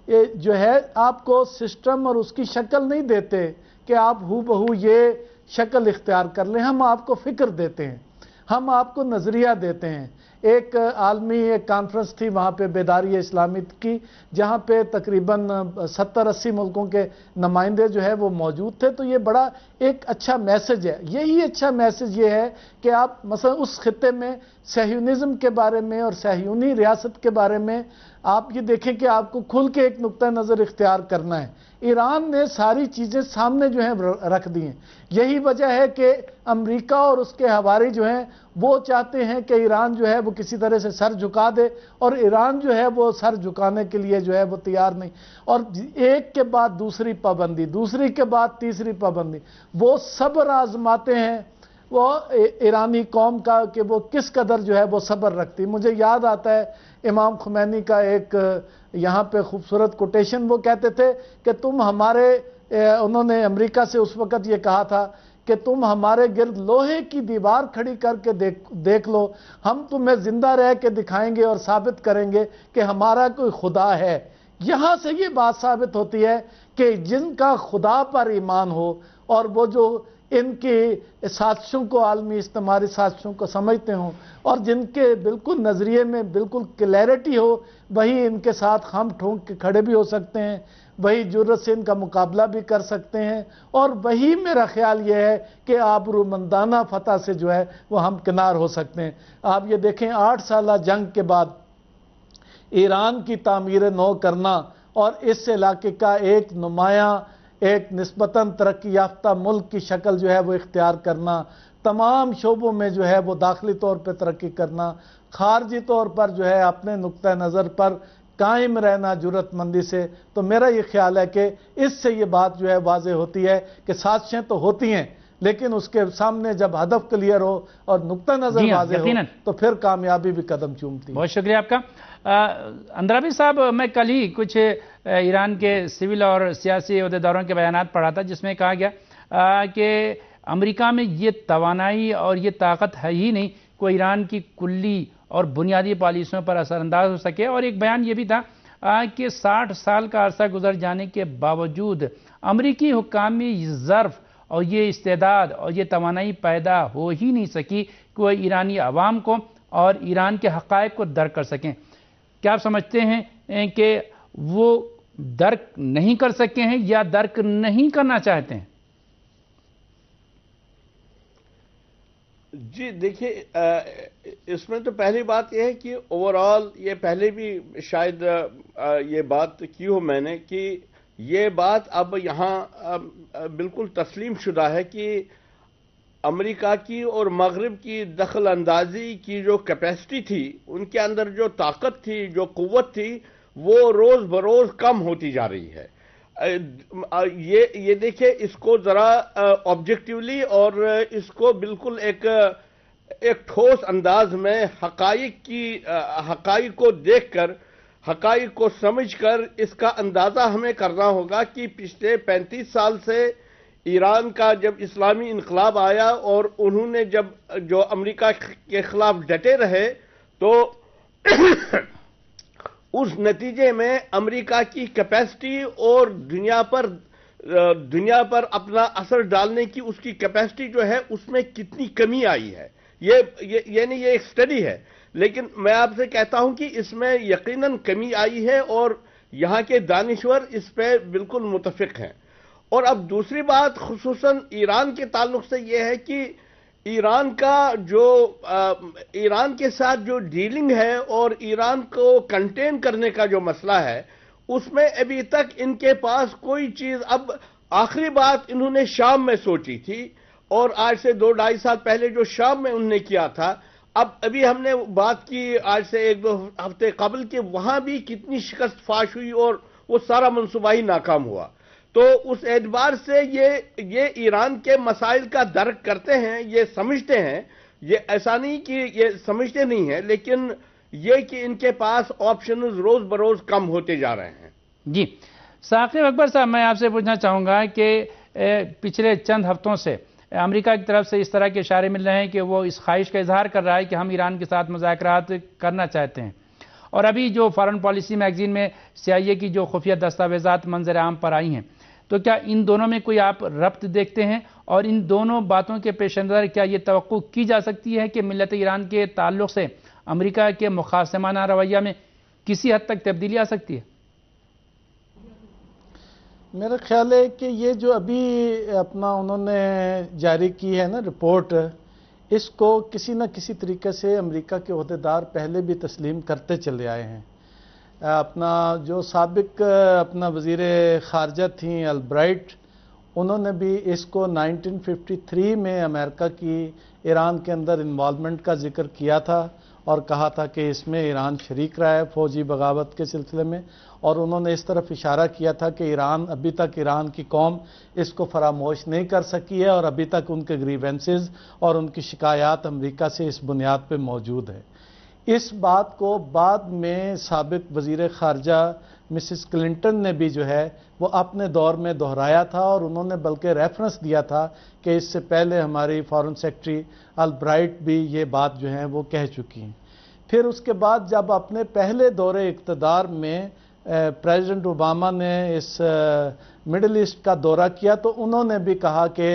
جو ہے آپ کو سسٹم اور اس کی شکل نہیں دیتے کہ آپ ہو بہو یہ شکل اختیار کر لیں، ہم آپ کو فکر دیتے ہیں، ہم آپ کو نظریہ دیتے ہیں۔ ایک عالمی ایک کانفرنس تھی وہاں پہ بیداری اسلامی کی، جہاں پہ تقریباً ستر اسی ملکوں کے نمائندے جو ہے وہ موجود تھے۔ تو یہ بڑا ایک اچھا میسج ہے، یہی اچھا میسج یہ ہے کہ آپ مثلا اس خطے میں صہیونزم کے بارے میں اور صہیونی ریاست کے بارے میں آپ یہ دیکھیں کہ آپ کو کھل کے ایک نقطہ نظر اختیار کرنا ہے۔ ایران نے ساری چیزیں سامنے جو ہیں رکھ دی ہیں۔ یہی وجہ ہے کہ امریکہ اور اس کے حواری جو ہیں وہ چاہتے ہیں کہ ایران جو ہے وہ کسی طرح سے سر جھکا دے، اور ایران جو ہے وہ سر جھکانے کے لیے جو ہے وہ تیار نہیں، اور ایک کے بعد دوسری پابندی، دوسری کے بعد تیسری پابندی، وہ صبر آزماتے ہیں وہ ایرانی قوم کا کہ وہ کس قدر جو ہے وہ صبر رکھتی۔ مجھے یاد آتا ہے امام خمینی کا ایک یہاں پہ خوبصورت کوٹیشن، وہ کہتے تھے کہ تم ہمارے، انہوں نے امریکہ سے اس وقت یہ کہا تھا کہ تم ہمارے گرد لوہے کی دیوار کھڑی کر کے دیکھ لو، ہم تمہیں زندہ رہ کے دکھائیں گے اور ثابت کریں گے کہ ہمارا کوئی خدا ہے۔ یہاں سے یہ بات ثابت ہوتی ہے کہ جن کا خدا پر ایمان ہو اور وہ جو ان کی سازشوں کو، عالمی استعماری سازشوں کو سمجھتے ہوں، اور جن کے بالکل نظریے میں بالکل کلیئرٹی ہو، وہی ان کے ساتھ خم ٹھونک کے کھڑے بھی ہو سکتے ہیں، وہی جرأت سے ان کا مقابلہ بھی کر سکتے ہیں، اور وہی میرا خیال یہ ہے کہ آبرومندانہ فتح سے جو ہے وہ ہم کنار ہو سکتے ہیں۔ آپ یہ دیکھیں آٹھ سالہ جنگ کے بعد ایران کی تعمیر نو کرنا اور اس علاقے کا ایک نمایاں، ایک نسبتاً ترقی یافتہ ملک کی شکل جو ہے وہ اختیار کرنا، تمام شعبوں میں جو ہے وہ داخلی طور پہ ترقی کرنا، خارجی طور پر جو ہے اپنے نقطہ نظر پر قائم رہنا جرأت مندی سے، تو میرا یہ خیال ہے کہ اس سے یہ بات جو ہے واضح ہوتی ہے کہ سازشیں تو ہوتی ہیں، لیکن اس کے سامنے جب ہدف کلیئر ہو اور نقطہ نظر واضح ہو تو پھر کامیابی بھی قدم چومتی ہے۔
بہت شکریہ آپ کا۔ اندرابی صاحب، میں کل ہی کچھ ایران کے سول اور سیاسی عہدیداروں کے بیانات پڑھا تھا جس میں کہا گیا کہ امریکہ میں یہ توانائی اور یہ طاقت ہے ہی نہیں کوئی ایران کی کلی اور بنیادی پالیسیوں پر اثر انداز ہو سکے، اور ایک بیان یہ بھی تھا کہ ساٹھ سال کا عرصہ گزر جانے کے باوجود امریکی حکام میں یہ ظرف اور یہ استعداد اور یہ توانائی پیدا ہو ہی نہیں سکی کہ وہ ایرانی عوام کو اور ایران کے حقائق کو درک کر سکیں۔ کیا آپ سمجھتے ہیں کہ وہ درک نہیں کر سکے ہیں یا درک نہیں کرنا چاہتے ہیں؟
جی دیکھیے، اس میں تو پہلی بات یہ ہے کہ اوورال یہ پہلے بھی شاید یہ بات کی ہو میں نے کہ یہ بات اب یہاں بالکل تسلیم شدہ ہے کہ امریکہ کی اور مغرب کی دخل اندازی کی جو کیپیسٹی تھی، ان کے اندر جو طاقت تھی، جو قوت تھی، وہ روز بروز کم ہوتی جا رہی ہے۔ یہ یہ دیکھیں، اس کو ذرا آبجیکٹیولی اور اس کو بالکل ایک ایک ٹھوس انداز میں حقائق کی حقائق کو دیکھ کر، حقائق کو سمجھ کر اس کا اندازہ ہمیں کرنا ہوگا کہ پچھلے پینتیس سال سے ایران کا جب اسلامی انقلاب آیا اور انہوں نے جب جو امریکہ کے خلاف ڈٹے رہے تو اس نتیجے میں امریکہ کی کیپیسٹی اور دنیا پر دنیا پر اپنا اثر ڈالنے کی اس کی کیپیسٹی جو ہے اس میں کتنی کمی آئی ہے. یہ یعنی یہ ایک سٹڈی ہے، لیکن میں آپ سے کہتا ہوں کہ اس میں یقیناً کمی آئی ہے اور یہاں کے دانشور اس پہ بالکل متفق ہیں. اور اب دوسری بات خصوصاً ایران کے تعلق سے یہ ہے کہ ایران کا جو ایران کے ساتھ جو ڈیلنگ ہے اور ایران کو کنٹین کرنے کا جو مسئلہ ہے اس میں ابھی تک ان کے پاس کوئی چیز، اب آخری بات انہوں نے شام میں سوچی تھی اور آج سے دو ڈھائی سال پہلے جو شام میں انہوں نے کیا تھا، اب ابھی ہم نے بات کی آج سے ایک دو ہفتے قبل کہ وہاں بھی کتنی شکست فاش ہوئی اور وہ سارا منصوبہ ہی ناکام ہوا. تو اس اعتبار سے یہ یہ ایران کے مسائل کا درک کرتے ہیں، یہ سمجھتے ہیں. یہ ایسا نہیں کہ یہ سمجھتے نہیں ہیں، لیکن یہ کہ ان کے پاس آپشنز روز بروز کم ہوتے جا رہے ہیں.
جی ثاقب اکبر صاحب، میں آپ سے پوچھنا چاہوں گا کہ پچھلے چند ہفتوں سے امریکہ کی طرف سے اس طرح کے اشارے مل رہے ہیں کہ وہ اس خواہش کا اظہار کر رہا ہے کہ ہم ایران کے ساتھ مذاکرات کرنا چاہتے ہیں، اور ابھی جو فارن پالیسی میگزین میں سی آئی اے کی جو خفیہ دستاویزات منظر عام پر آئی ہیں، تو کیا ان دونوں میں کوئی آپ ربط دیکھتے ہیں؟ اور ان دونوں باتوں کے پیش نظر کیا یہ توقع کی جا سکتی ہے کہ ملت ایران کے تعلق سے امریکہ کے مخاصمانہ رویہ میں کسی حد تک تبدیلی آ سکتی ہے؟
میرا خیال ہے کہ یہ جو ابھی اپنا انہوں نے جاری کی ہے نا رپورٹ، اس کو کسی نہ کسی طریقے سے امریکہ کے عہدیدار پہلے بھی تسلیم کرتے چلے آئے ہیں. اپنا جو سابق اپنا وزیر خارجہ تھیں البرائٹ، انہوں نے بھی اس کو نائنٹین ففٹی تھری میں امریکہ کی ایران کے اندر انوالومنٹ کا ذکر کیا تھا اور کہا تھا کہ اس میں ایران شریک رہا ہے فوجی بغاوت کے سلسلے میں، اور انہوں نے اس طرف اشارہ کیا تھا کہ ایران ابھی تک ایران کی قوم اس کو فراموش نہیں کر سکی ہے اور ابھی تک ان کے گریونسز اور ان کی شکایات امریکہ سے اس بنیاد پہ موجود ہے. اس بات کو بعد میں سابق وزیر خارجہ مسز کلنٹن نے بھی جو ہے وہ اپنے دور میں دہرایا تھا، اور انہوں نے بلکہ ریفرنس دیا تھا کہ اس سے پہلے ہماری فارن سیکرٹری البرائٹ بھی یہ بات جو ہے وہ کہہ چکی ہیں. پھر اس کے بعد جب اپنے پہلے دور اقتدار میں پریزیڈنٹ اوباما نے اس مڈل ایسٹ کا دورہ کیا تو انہوں نے بھی کہا کہ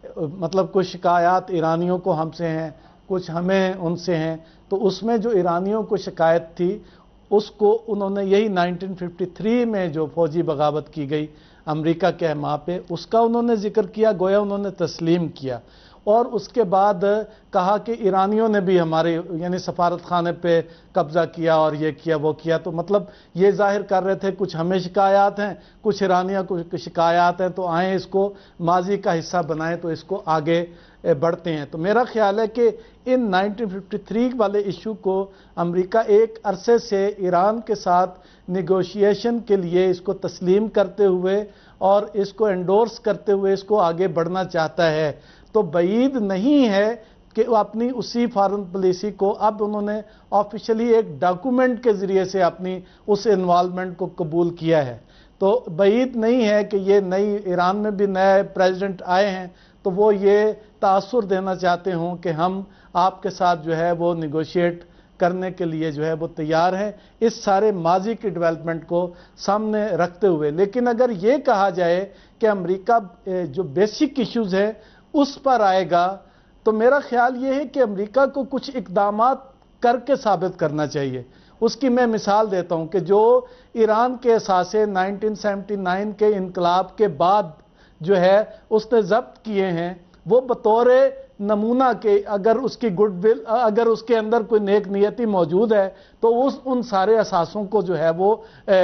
مطلب کچھ شکایات ایرانیوں کو ہم سے ہیں، کچھ ہمیں ان سے ہیں. تو اس میں جو ایرانیوں کو شکایت تھی اس کو انہوں نے یہی نائنٹین ففٹی تھری میں جو فوجی بغاوت کی گئی امریکہ کے ماں پہ، اس کا انہوں نے ذکر کیا، گویا انہوں نے تسلیم کیا. اور اس کے بعد کہا کہ ایرانیوں نے بھی ہمارے یعنی سفارت خانے پہ قبضہ کیا اور یہ کیا وہ کیا. تو مطلب یہ ظاہر کر رہے تھے کچھ ہمیں شکایات ہیں، کچھ ایرانیوں کو شکایات ہیں، تو آئیں اس کو ماضی کا حصہ بنائیں تو اس کو آگے بڑھتے ہیں. تو میرا خیال ہے کہ ان نائنٹین ففٹی تھری والے ایشو کو امریکہ ایک عرصے سے ایران کے ساتھ نیگوشیشن کے لیے اس کو تسلیم کرتے ہوئے اور اس کو انڈورس کرتے ہوئے اس کو آگے بڑھنا چاہتا ہے. تو بعید نہیں ہے کہ وہ اپنی اسی فارن پالیسی کو اب انہوں نے آفیشلی ایک ڈاکومنٹ کے ذریعے سے اپنی اس انوالومنٹ کو قبول کیا ہے. تو بعید نہیں ہے کہ یہ نئی ایران میں بھی نئے پریزیڈنٹ آئے ہیں تو وہ یہ تاثر دینا چاہتے ہوں کہ ہم آپ کے ساتھ جو ہے وہ نیگوشیٹ کرنے کے لیے جو ہے وہ تیار ہیں اس سارے ماضی کی ڈیولپمنٹ کو سامنے رکھتے ہوئے. لیکن اگر یہ کہا جائے کہ امریکہ جو بیسک ایشوز ہے اس پر آئے گا تو میرا خیال یہ ہے کہ امریکہ کو کچھ اقدامات کر کے ثابت کرنا چاہیے. اس کی میں مثال دیتا ہوں کہ جو ایران کے اثاثے نائنٹین سیونٹی نائن کے انقلاب کے بعد جو ہے اس نے ضبط کیے ہیں وہ بطور نمونہ کہ اگر اس کی گڈ ول اگر اس کے اندر کوئی نیک نیتی موجود ہے تو اس ان سارے اثاثوں کو جو ہے وہ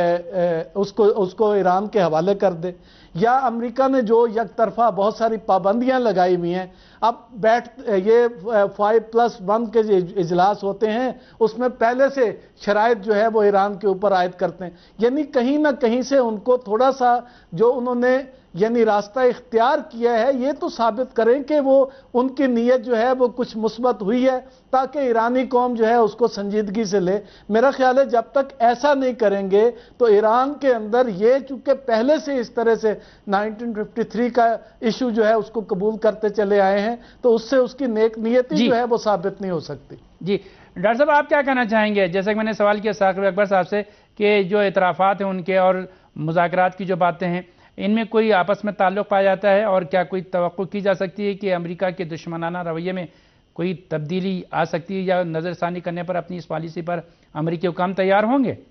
اس کو اس کو ایران کے حوالے کر دے. یا امریکہ نے جو یک طرفہ بہت ساری پابندیاں لگائی ہوئی ہیں، اب بیٹھ یہ فائیو پلس ون کے اجلاس ہوتے ہیں اس میں پہلے سے شرائط جو ہے وہ ایران کے اوپر عائد کرتے ہیں. یعنی کہیں نہ کہیں سے ان کو تھوڑا سا جو انہوں نے یعنی راستہ اختیار کیا ہے یہ تو ثابت کریں کہ وہ ان کی نیت جو ہے وہ کچھ مثبت ہوئی ہے تاکہ ایرانی قوم جو ہے اس کو سنجیدگی سے لے. میرا خیال ہے جب تک ایسا نہیں کریں گے تو ایران کے اندر یہ چونکہ پہلے سے اس طرح سے نائنٹین ففٹی تھری کا ایشو جو ہے اس کو قبول کرتے چلے آئے ہیں تو اس سے اس کی نیک نیتی
جی.
جو ہے وہ ثابت نہیں ہو سکتی.
جی ڈاکٹر صاحب آپ کیا کہنا چاہیں گے؟ جیسا کہ میں نے سوال کیا ثاقب اکبر صاحب سے کہ جو اعترافات ہیں ان کے اور مذاکرات کی جو باتیں ہیں ان میں کوئی آپس میں تعلق پایا جاتا ہے، اور کیا کوئی توقع کی جا سکتی ہے کہ امریکہ کے دشمنانہ رویے میں کوئی تبدیلی آ سکتی ہے، یا نظر ثانی کرنے پر اپنی اس پالیسی پر امریکی حکام تیار ہوں گے؟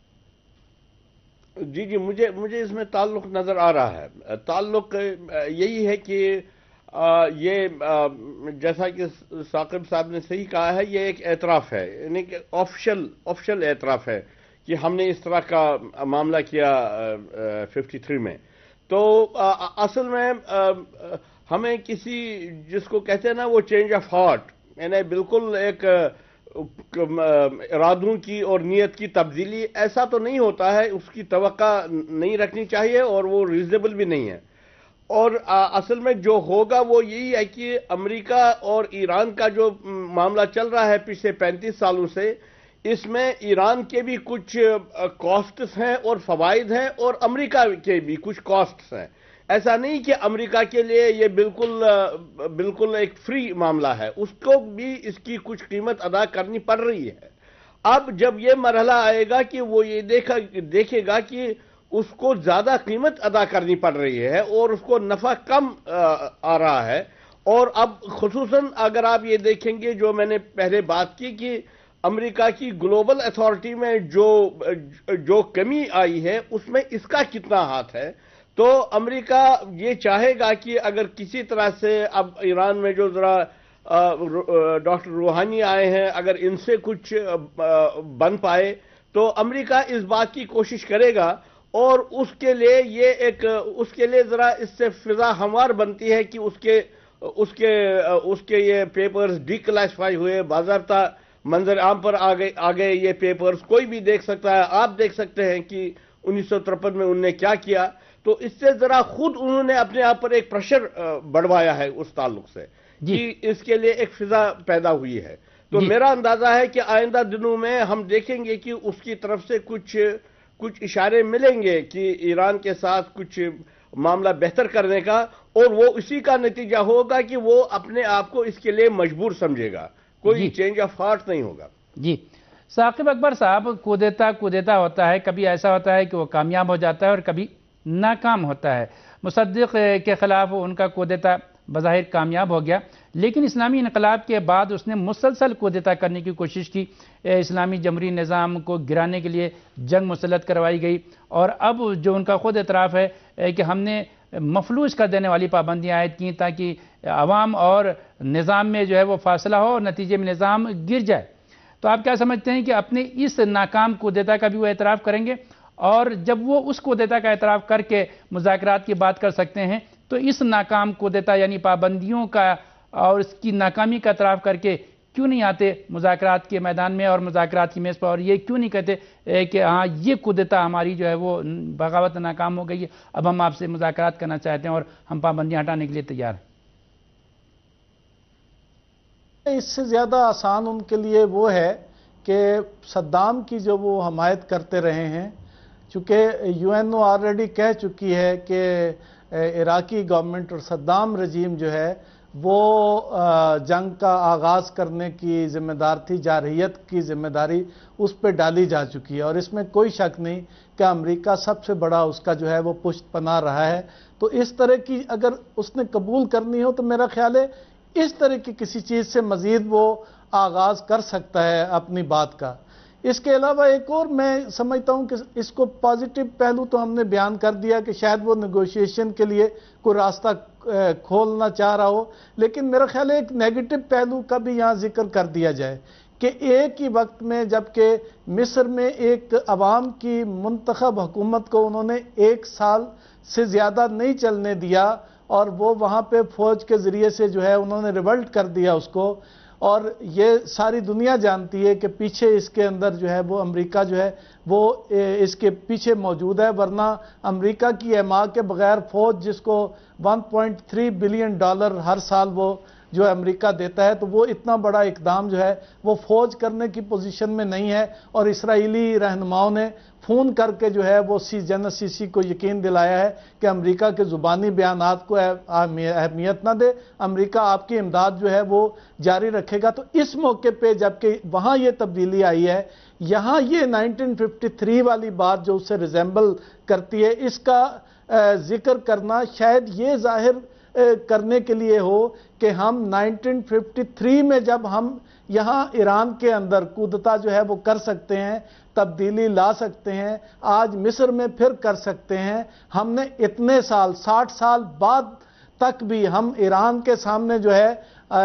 جی جی مجھے مجھے اس میں تعلق نظر آ رہا ہے۔ تعلق یہی ہے کہ یہ جیسا کہ ثاقب صاحب نے صحیح کہا ہے، یہ ایک اعتراف ہے، یعنی کہ آفیشل آفیشل اعتراف ہے کہ ہم نے اس طرح کا معاملہ کیا ففٹی تھری میں۔ تو اصل میں ہمیں کسی جس کو کہتے ہیں نا وہ چینج آف ہارٹ، یعنی بالکل ایک ارادوں کی اور نیت کی تبدیلی، ایسا تو نہیں ہوتا ہے، اس کی توقع نہیں رکھنی چاہیے اور وہ ریزنیبل بھی نہیں ہے۔ اور اصل میں جو ہوگا وہ یہی ہے کہ امریکہ اور ایران کا جو معاملہ چل رہا ہے پچھلے پینتیس سالوں سے، اس میں ایران کے بھی کچھ کاسٹس ہیں اور فوائد ہیں، اور امریکہ کے بھی کچھ کاسٹس ہیں۔ ایسا نہیں کہ امریکہ کے لیے یہ بالکل بالکل ایک فری معاملہ ہے، اس کو بھی اس کی کچھ قیمت ادا کرنی پڑ رہی ہے۔ اب جب یہ مرحلہ آئے گا کہ وہ یہ دیکھا دیکھے گا کہ اس کو زیادہ قیمت ادا کرنی پڑ رہی ہے اور اس کو نفع کم آ رہا ہے، اور اب خصوصاً اگر آپ یہ دیکھیں گے جو میں نے پہلے بات کی کہ امریکہ کی گلوبل اتھارٹی میں جو جو کمی آئی ہے اس میں اس کا کتنا ہاتھ ہے، تو امریکہ یہ چاہے گا کہ اگر کسی طرح سے اب ایران میں جو ذرا ڈاکٹر روحانی آئے ہیں، اگر ان سے کچھ بن پائے تو امریکہ اس بات کی کوشش کرے گا، اور اس کے لیے یہ ایک اس کے لیے ذرا اس سے فضا ہموار بنتی ہے کہ اس کے اس کے اس کے یہ پیپرز ڈی کلاسیفائی ہوئے، باضابطہ منظر عام پر آ گئے آ گئے یہ پیپرز، کوئی بھی دیکھ سکتا ہے، آپ دیکھ سکتے ہیں کہ انیس سو ترپن میں انہوں نے کیا کیا۔ تو اس سے ذرا خود انہوں نے اپنے آپ پر ایک پریشر بڑھوایا ہے اس تعلق سے کہ اس کے لیے ایک فضا پیدا ہوئی ہے۔ تو میرا اندازہ ہے کہ آئندہ دنوں میں ہم دیکھیں گے کہ اس کی طرف سے کچھ کچھ اشارے ملیں گے کہ ایران کے ساتھ کچھ معاملہ بہتر کرنے کا، اور وہ اسی کا نتیجہ ہوگا کہ وہ اپنے آپ کو اس کے لیے مجبور سمجھے گا، کوئی چینج آف ہارٹ نہیں ہوگا۔
جی ثاقب اکبر صاحب، کودیتا کودیتا ہوتا ہے، کبھی ایسا ہوتا ہے کہ وہ کامیاب ہو جاتا ہے اور کبھی ناکام ہوتا ہے۔ مصدق کے خلاف ان کا کودیتا بظاہر کامیاب ہو گیا، لیکن اسلامی انقلاب کے بعد اس نے مسلسل کودیتا کرنے کی کوشش کی، اسلامی جمہوری نظام کو گرانے کے لیے جنگ مسلط کروائی گئی، اور اب جو ان کا خود اعتراف ہے کہ ہم نے مفلوج کر دینے والی پابندیاں عائد کی تاکہ عوام اور نظام میں جو ہے وہ فاصلہ ہو اور نتیجے میں نظام گر جائے۔ تو آپ کیا سمجھتے ہیں کہ اپنے اس ناکام کودیتا کا بھی وہ اعتراف کریں گے، اور جب وہ اس کودیتا کا اعتراف کر کے مذاکرات کی بات کر سکتے ہیں تو اس ناکام کودیتا یعنی پابندیوں کا اور اس کی ناکامی کا اعتراف کر کے کیوں نہیں آتے مذاکرات کے میدان میں اور مذاکرات کی میز پر، اور یہ کیوں نہیں کہتے کہ ہاں یہ کودیتا ہماری جو ہے وہ بغاوت ناکام ہو گئی ہے، اب ہم آپ سے مذاکرات کرنا چاہتے ہیں اور ہم پابندیاں ہٹانے کے لیے تیار ہیں؟
اس سے زیادہ آسان ان کے لیے وہ ہے کہ صدام کی جو وہ حمایت کرتے رہے ہیں، چونکہ یو این او آلریڈی کہہ چکی ہے کہ عراقی گورنمنٹ اور صدام رجیم جو ہے وہ جنگ کا آغاز کرنے کی ذمہ دار تھی، جارحیت کی ذمہ داری اس پہ ڈالی جا چکی ہے، اور اس میں کوئی شک نہیں کہ امریکہ سب سے بڑا اس کا جو ہے وہ پشت پناہ رہا ہے۔ تو اس طرح کی اگر اس نے قبول کرنی ہو تو میرا خیال ہے اس طرح کی کسی چیز سے مزید وہ آغاز کر سکتا ہے اپنی بات کا۔ اس کے علاوہ ایک اور میں سمجھتا ہوں کہ اس کو پازیٹیو پہلو تو ہم نے بیان کر دیا کہ شاید وہ نیگوشیشن کے لیے کوئی راستہ کھولنا چاہ رہا ہو، لیکن میرا خیال ہے ایک نیگیٹو پہلو کا بھی یہاں ذکر کر دیا جائے کہ ایک ہی وقت میں جبکہ مصر میں ایک عوام کی منتخب حکومت کو انہوں نے ایک سال سے زیادہ نہیں چلنے دیا، اور وہ وہاں پہ فوج کے ذریعے سے جو ہے انہوں نے ریولٹ کر دیا اس کو، اور یہ ساری دنیا جانتی ہے کہ پیچھے اس کے اندر جو ہے وہ امریکہ جو ہے وہ اس کے پیچھے موجود ہے، ورنہ امریکہ کی ایما کے بغیر فوج جس کو one point three billion dollar ہر سال وہ جو امریکہ دیتا ہے، تو وہ اتنا بڑا اقدام جو ہے وہ فوج کرنے کی پوزیشن میں نہیں ہے، اور اسرائیلی رہنماؤں نے فون کر کے جو ہے وہ سی جنرل سیسی کو یقین دلایا ہے کہ امریکہ کے زبانی بیانات کو اہمیت نہ دے، امریکہ آپ کی امداد جو ہے وہ جاری رکھے گا۔ تو اس موقع پہ جبکہ وہاں یہ تبدیلی آئی ہے، یہاں یہ نائنٹین ففٹی تھری والی بات جو اسے ریزیمبل کرتی ہے، اس کا ذکر کرنا شاید یہ ظاہر کرنے کے لیے ہو کہ ہم نائنٹین ففٹی تھری میں جب ہم یہاں ایران کے اندر کودتا جو ہے وہ کر سکتے ہیں، تبدیلی لا سکتے ہیں، آج مصر میں پھر کر سکتے ہیں، ہم نے اتنے سال ساٹھ سال بعد تک بھی ہم ایران کے سامنے جو ہے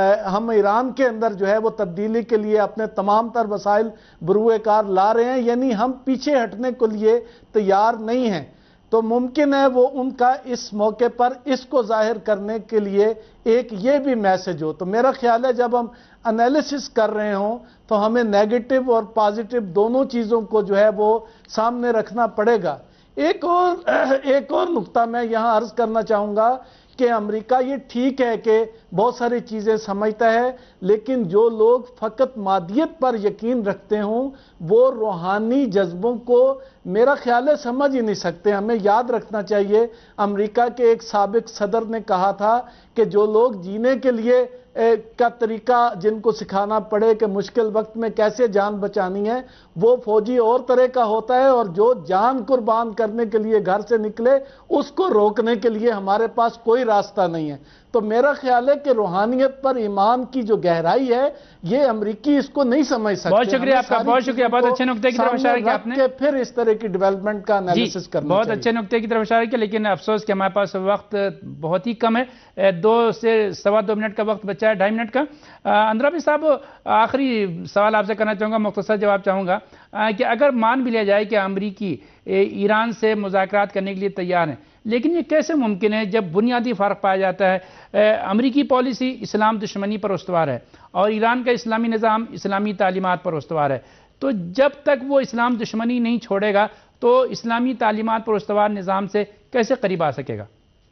ہم ایران کے اندر جو ہے وہ تبدیلی کے لیے اپنے تمام تر وسائل بروئے کار لا رہے ہیں، یعنی ہم پیچھے ہٹنے کے لیے تیار نہیں ہیں۔ تو ممکن ہے وہ ان کا اس موقع پر اس کو ظاہر کرنے کے لیے ایک یہ بھی میسج ہو۔ تو میرا خیال ہے جب ہم انالیسس کر رہے ہوں تو ہمیں نیگیٹو اور پازیٹو دونوں چیزوں کو جو ہے وہ سامنے رکھنا پڑے گا۔ ایک اور ایک اور نقطہ میں یہاں عرض کرنا چاہوں گا کہ امریکہ یہ ٹھیک ہے کہ بہت ساری چیزیں سمجھتا ہے، لیکن جو لوگ فقط مادیت پر یقین رکھتے ہوں وہ روحانی جذبوں کو میرا خیال ہے سمجھ ہی نہیں سکتے۔ ہمیں یاد رکھنا چاہیے امریکہ کے ایک سابق صدر نے کہا تھا کہ جو لوگ جینے کے لیے کا طریقہ جن کو سکھانا پڑے کہ مشکل وقت میں کیسے جان بچانی ہے، وہ فوجی اور طرح کا ہوتا ہے، اور جو جان قربان کرنے کے لیے گھر سے نکلے اس کو روکنے کے لیے ہمارے پاس کوئی راستہ نہیں ہے۔ تو میرا خیال ہے کہ روحانیت پر ایمان کی جو گہرائی ہے یہ امریکی اس کو نہیں سمجھ سکتے۔
بہت شکریہ آپ کا، بہت شکریہ، بہت اچھے نقطے کی طرف اشارہ کیا آپ نے،
پھر اس طرح کی ڈیولپمنٹ کا انالیسس کرنا
بہت اچھے نقطے کی طرف اشارہ کیا، لیکن افسوس کہ ہمارے پاس وقت بہت ہی کم ہے، دو سے سوا دو منٹ کا وقت بچا ہے، ڈھائی منٹ کا۔ اندرابی صاحب آخری سوال آپ سے کرنا چاہوں گا، مختصر جواب چاہوں گا کہ اگر مان بھی لیا جائے کہ امریکی ایران سے مذاکرات کرنے کے لیے تیار ہیں، لیکن یہ کیسے ممکن ہے جب بنیادی فرق پایا جاتا ہے؟ امریکی پالیسی اسلام دشمنی پر استوار ہے اور ایران کا اسلامی نظام اسلامی تعلیمات پر استوار ہے، تو جب تک وہ اسلام دشمنی نہیں چھوڑے گا تو اسلامی تعلیمات پر استوار نظام سے کیسے قریب آ سکے گا؟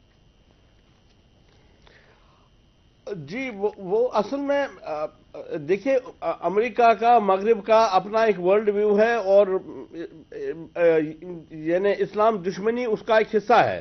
جی وہ, وہ اصل میں دیکھیے امریکہ کا مغرب کا اپنا ایک ورلڈ ویو ہے اور یعنی اسلام دشمنی اس کا ایک حصہ ہے۔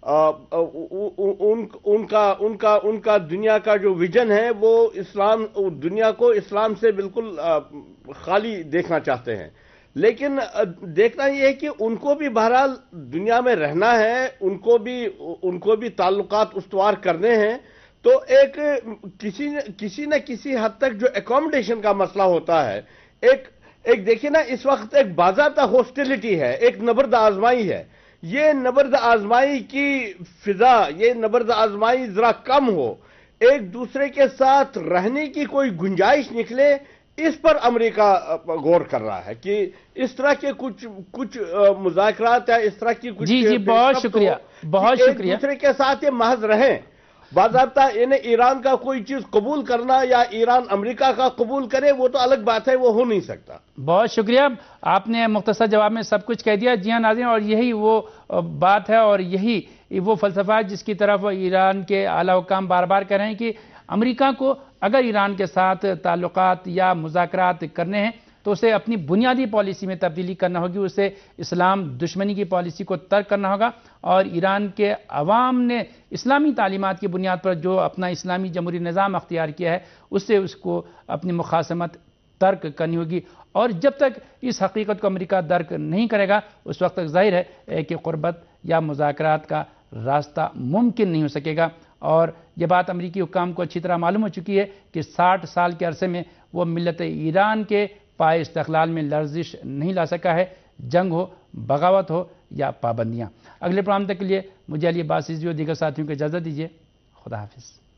ان ان کا ان کا ان کا دنیا کا جو ویژن ہے وہ اسلام دنیا کو اسلام سے بالکل خالی دیکھنا چاہتے ہیں، لیکن دیکھنا یہ ہے کہ ان کو بھی بہرحال دنیا میں رہنا ہے، ان کو بھی ان کو بھی تعلقات استوار کرنے ہیں، تو ایک کسی کسی نہ کسی حد تک جو اکوموڈیشن کا مسئلہ ہوتا ہے، ایک ایک دیکھیں نا اس وقت ایک باضابطہ ہوسٹیلٹی ہے، ایک نبرد آزمائی ہے، یہ نبرد آزمائی کی فضا، یہ نبرد آزمائی ذرا کم ہو، ایک دوسرے کے ساتھ رہنے کی کوئی گنجائش نکلے، اس پر امریکہ غور کر رہا ہے کہ اس طرح کے کچھ کچھ مذاکرات یا اس طرح کی کچھ
جی جی بہت شکریہ بہت شکریہ
ایک دوسرے کے ساتھ یہ محض رہیں۔ باضابطہ انہیں ایران کا کوئی چیز قبول کرنا یا ایران امریکہ کا قبول کرے وہ تو الگ بات ہے، وہ ہو نہیں سکتا۔
بہت شکریہ، آپ نے مختصر جواب میں سب کچھ کہہ دیا۔ جی ہاں ناظرین، اور یہی وہ بات ہے اور یہی وہ فلسفہ ہے جس کی طرف ایران کے اعلیٰ حکام بار بار کہہ رہے ہیں کہ امریکہ کو اگر ایران کے ساتھ تعلقات یا مذاکرات کرنے ہیں تو اسے اپنی بنیادی پالیسی میں تبدیلی کرنا ہوگی، اسے اسلام دشمنی کی پالیسی کو ترک کرنا ہوگا، اور ایران کے عوام نے اسلامی تعلیمات کی بنیاد پر جو اپنا اسلامی جمہوری نظام اختیار کیا ہے اس سے اس کو اپنی مخاصمت ترک کرنی ہوگی۔ اور جب تک اس حقیقت کو امریکہ درک نہیں کرے گا اس وقت تک ظاہر ہے کہ قربت یا مذاکرات کا راستہ ممکن نہیں ہو سکے گا۔ اور یہ بات امریکی حکام کو اچھی طرح معلوم ہو چکی ہے کہ ساٹھ سال کے عرصے میں وہ ملت ایران کے پائے استقلال میں لرزش نہیں لا سکا ہے، جنگ ہو، بغاوت ہو یا پابندیاں۔ اگلے پروگرام تک کے لیے مجھے علی عباس رضوی اور دیگر ساتھیوں کو اجازت دیجیے۔ خدا حافظ۔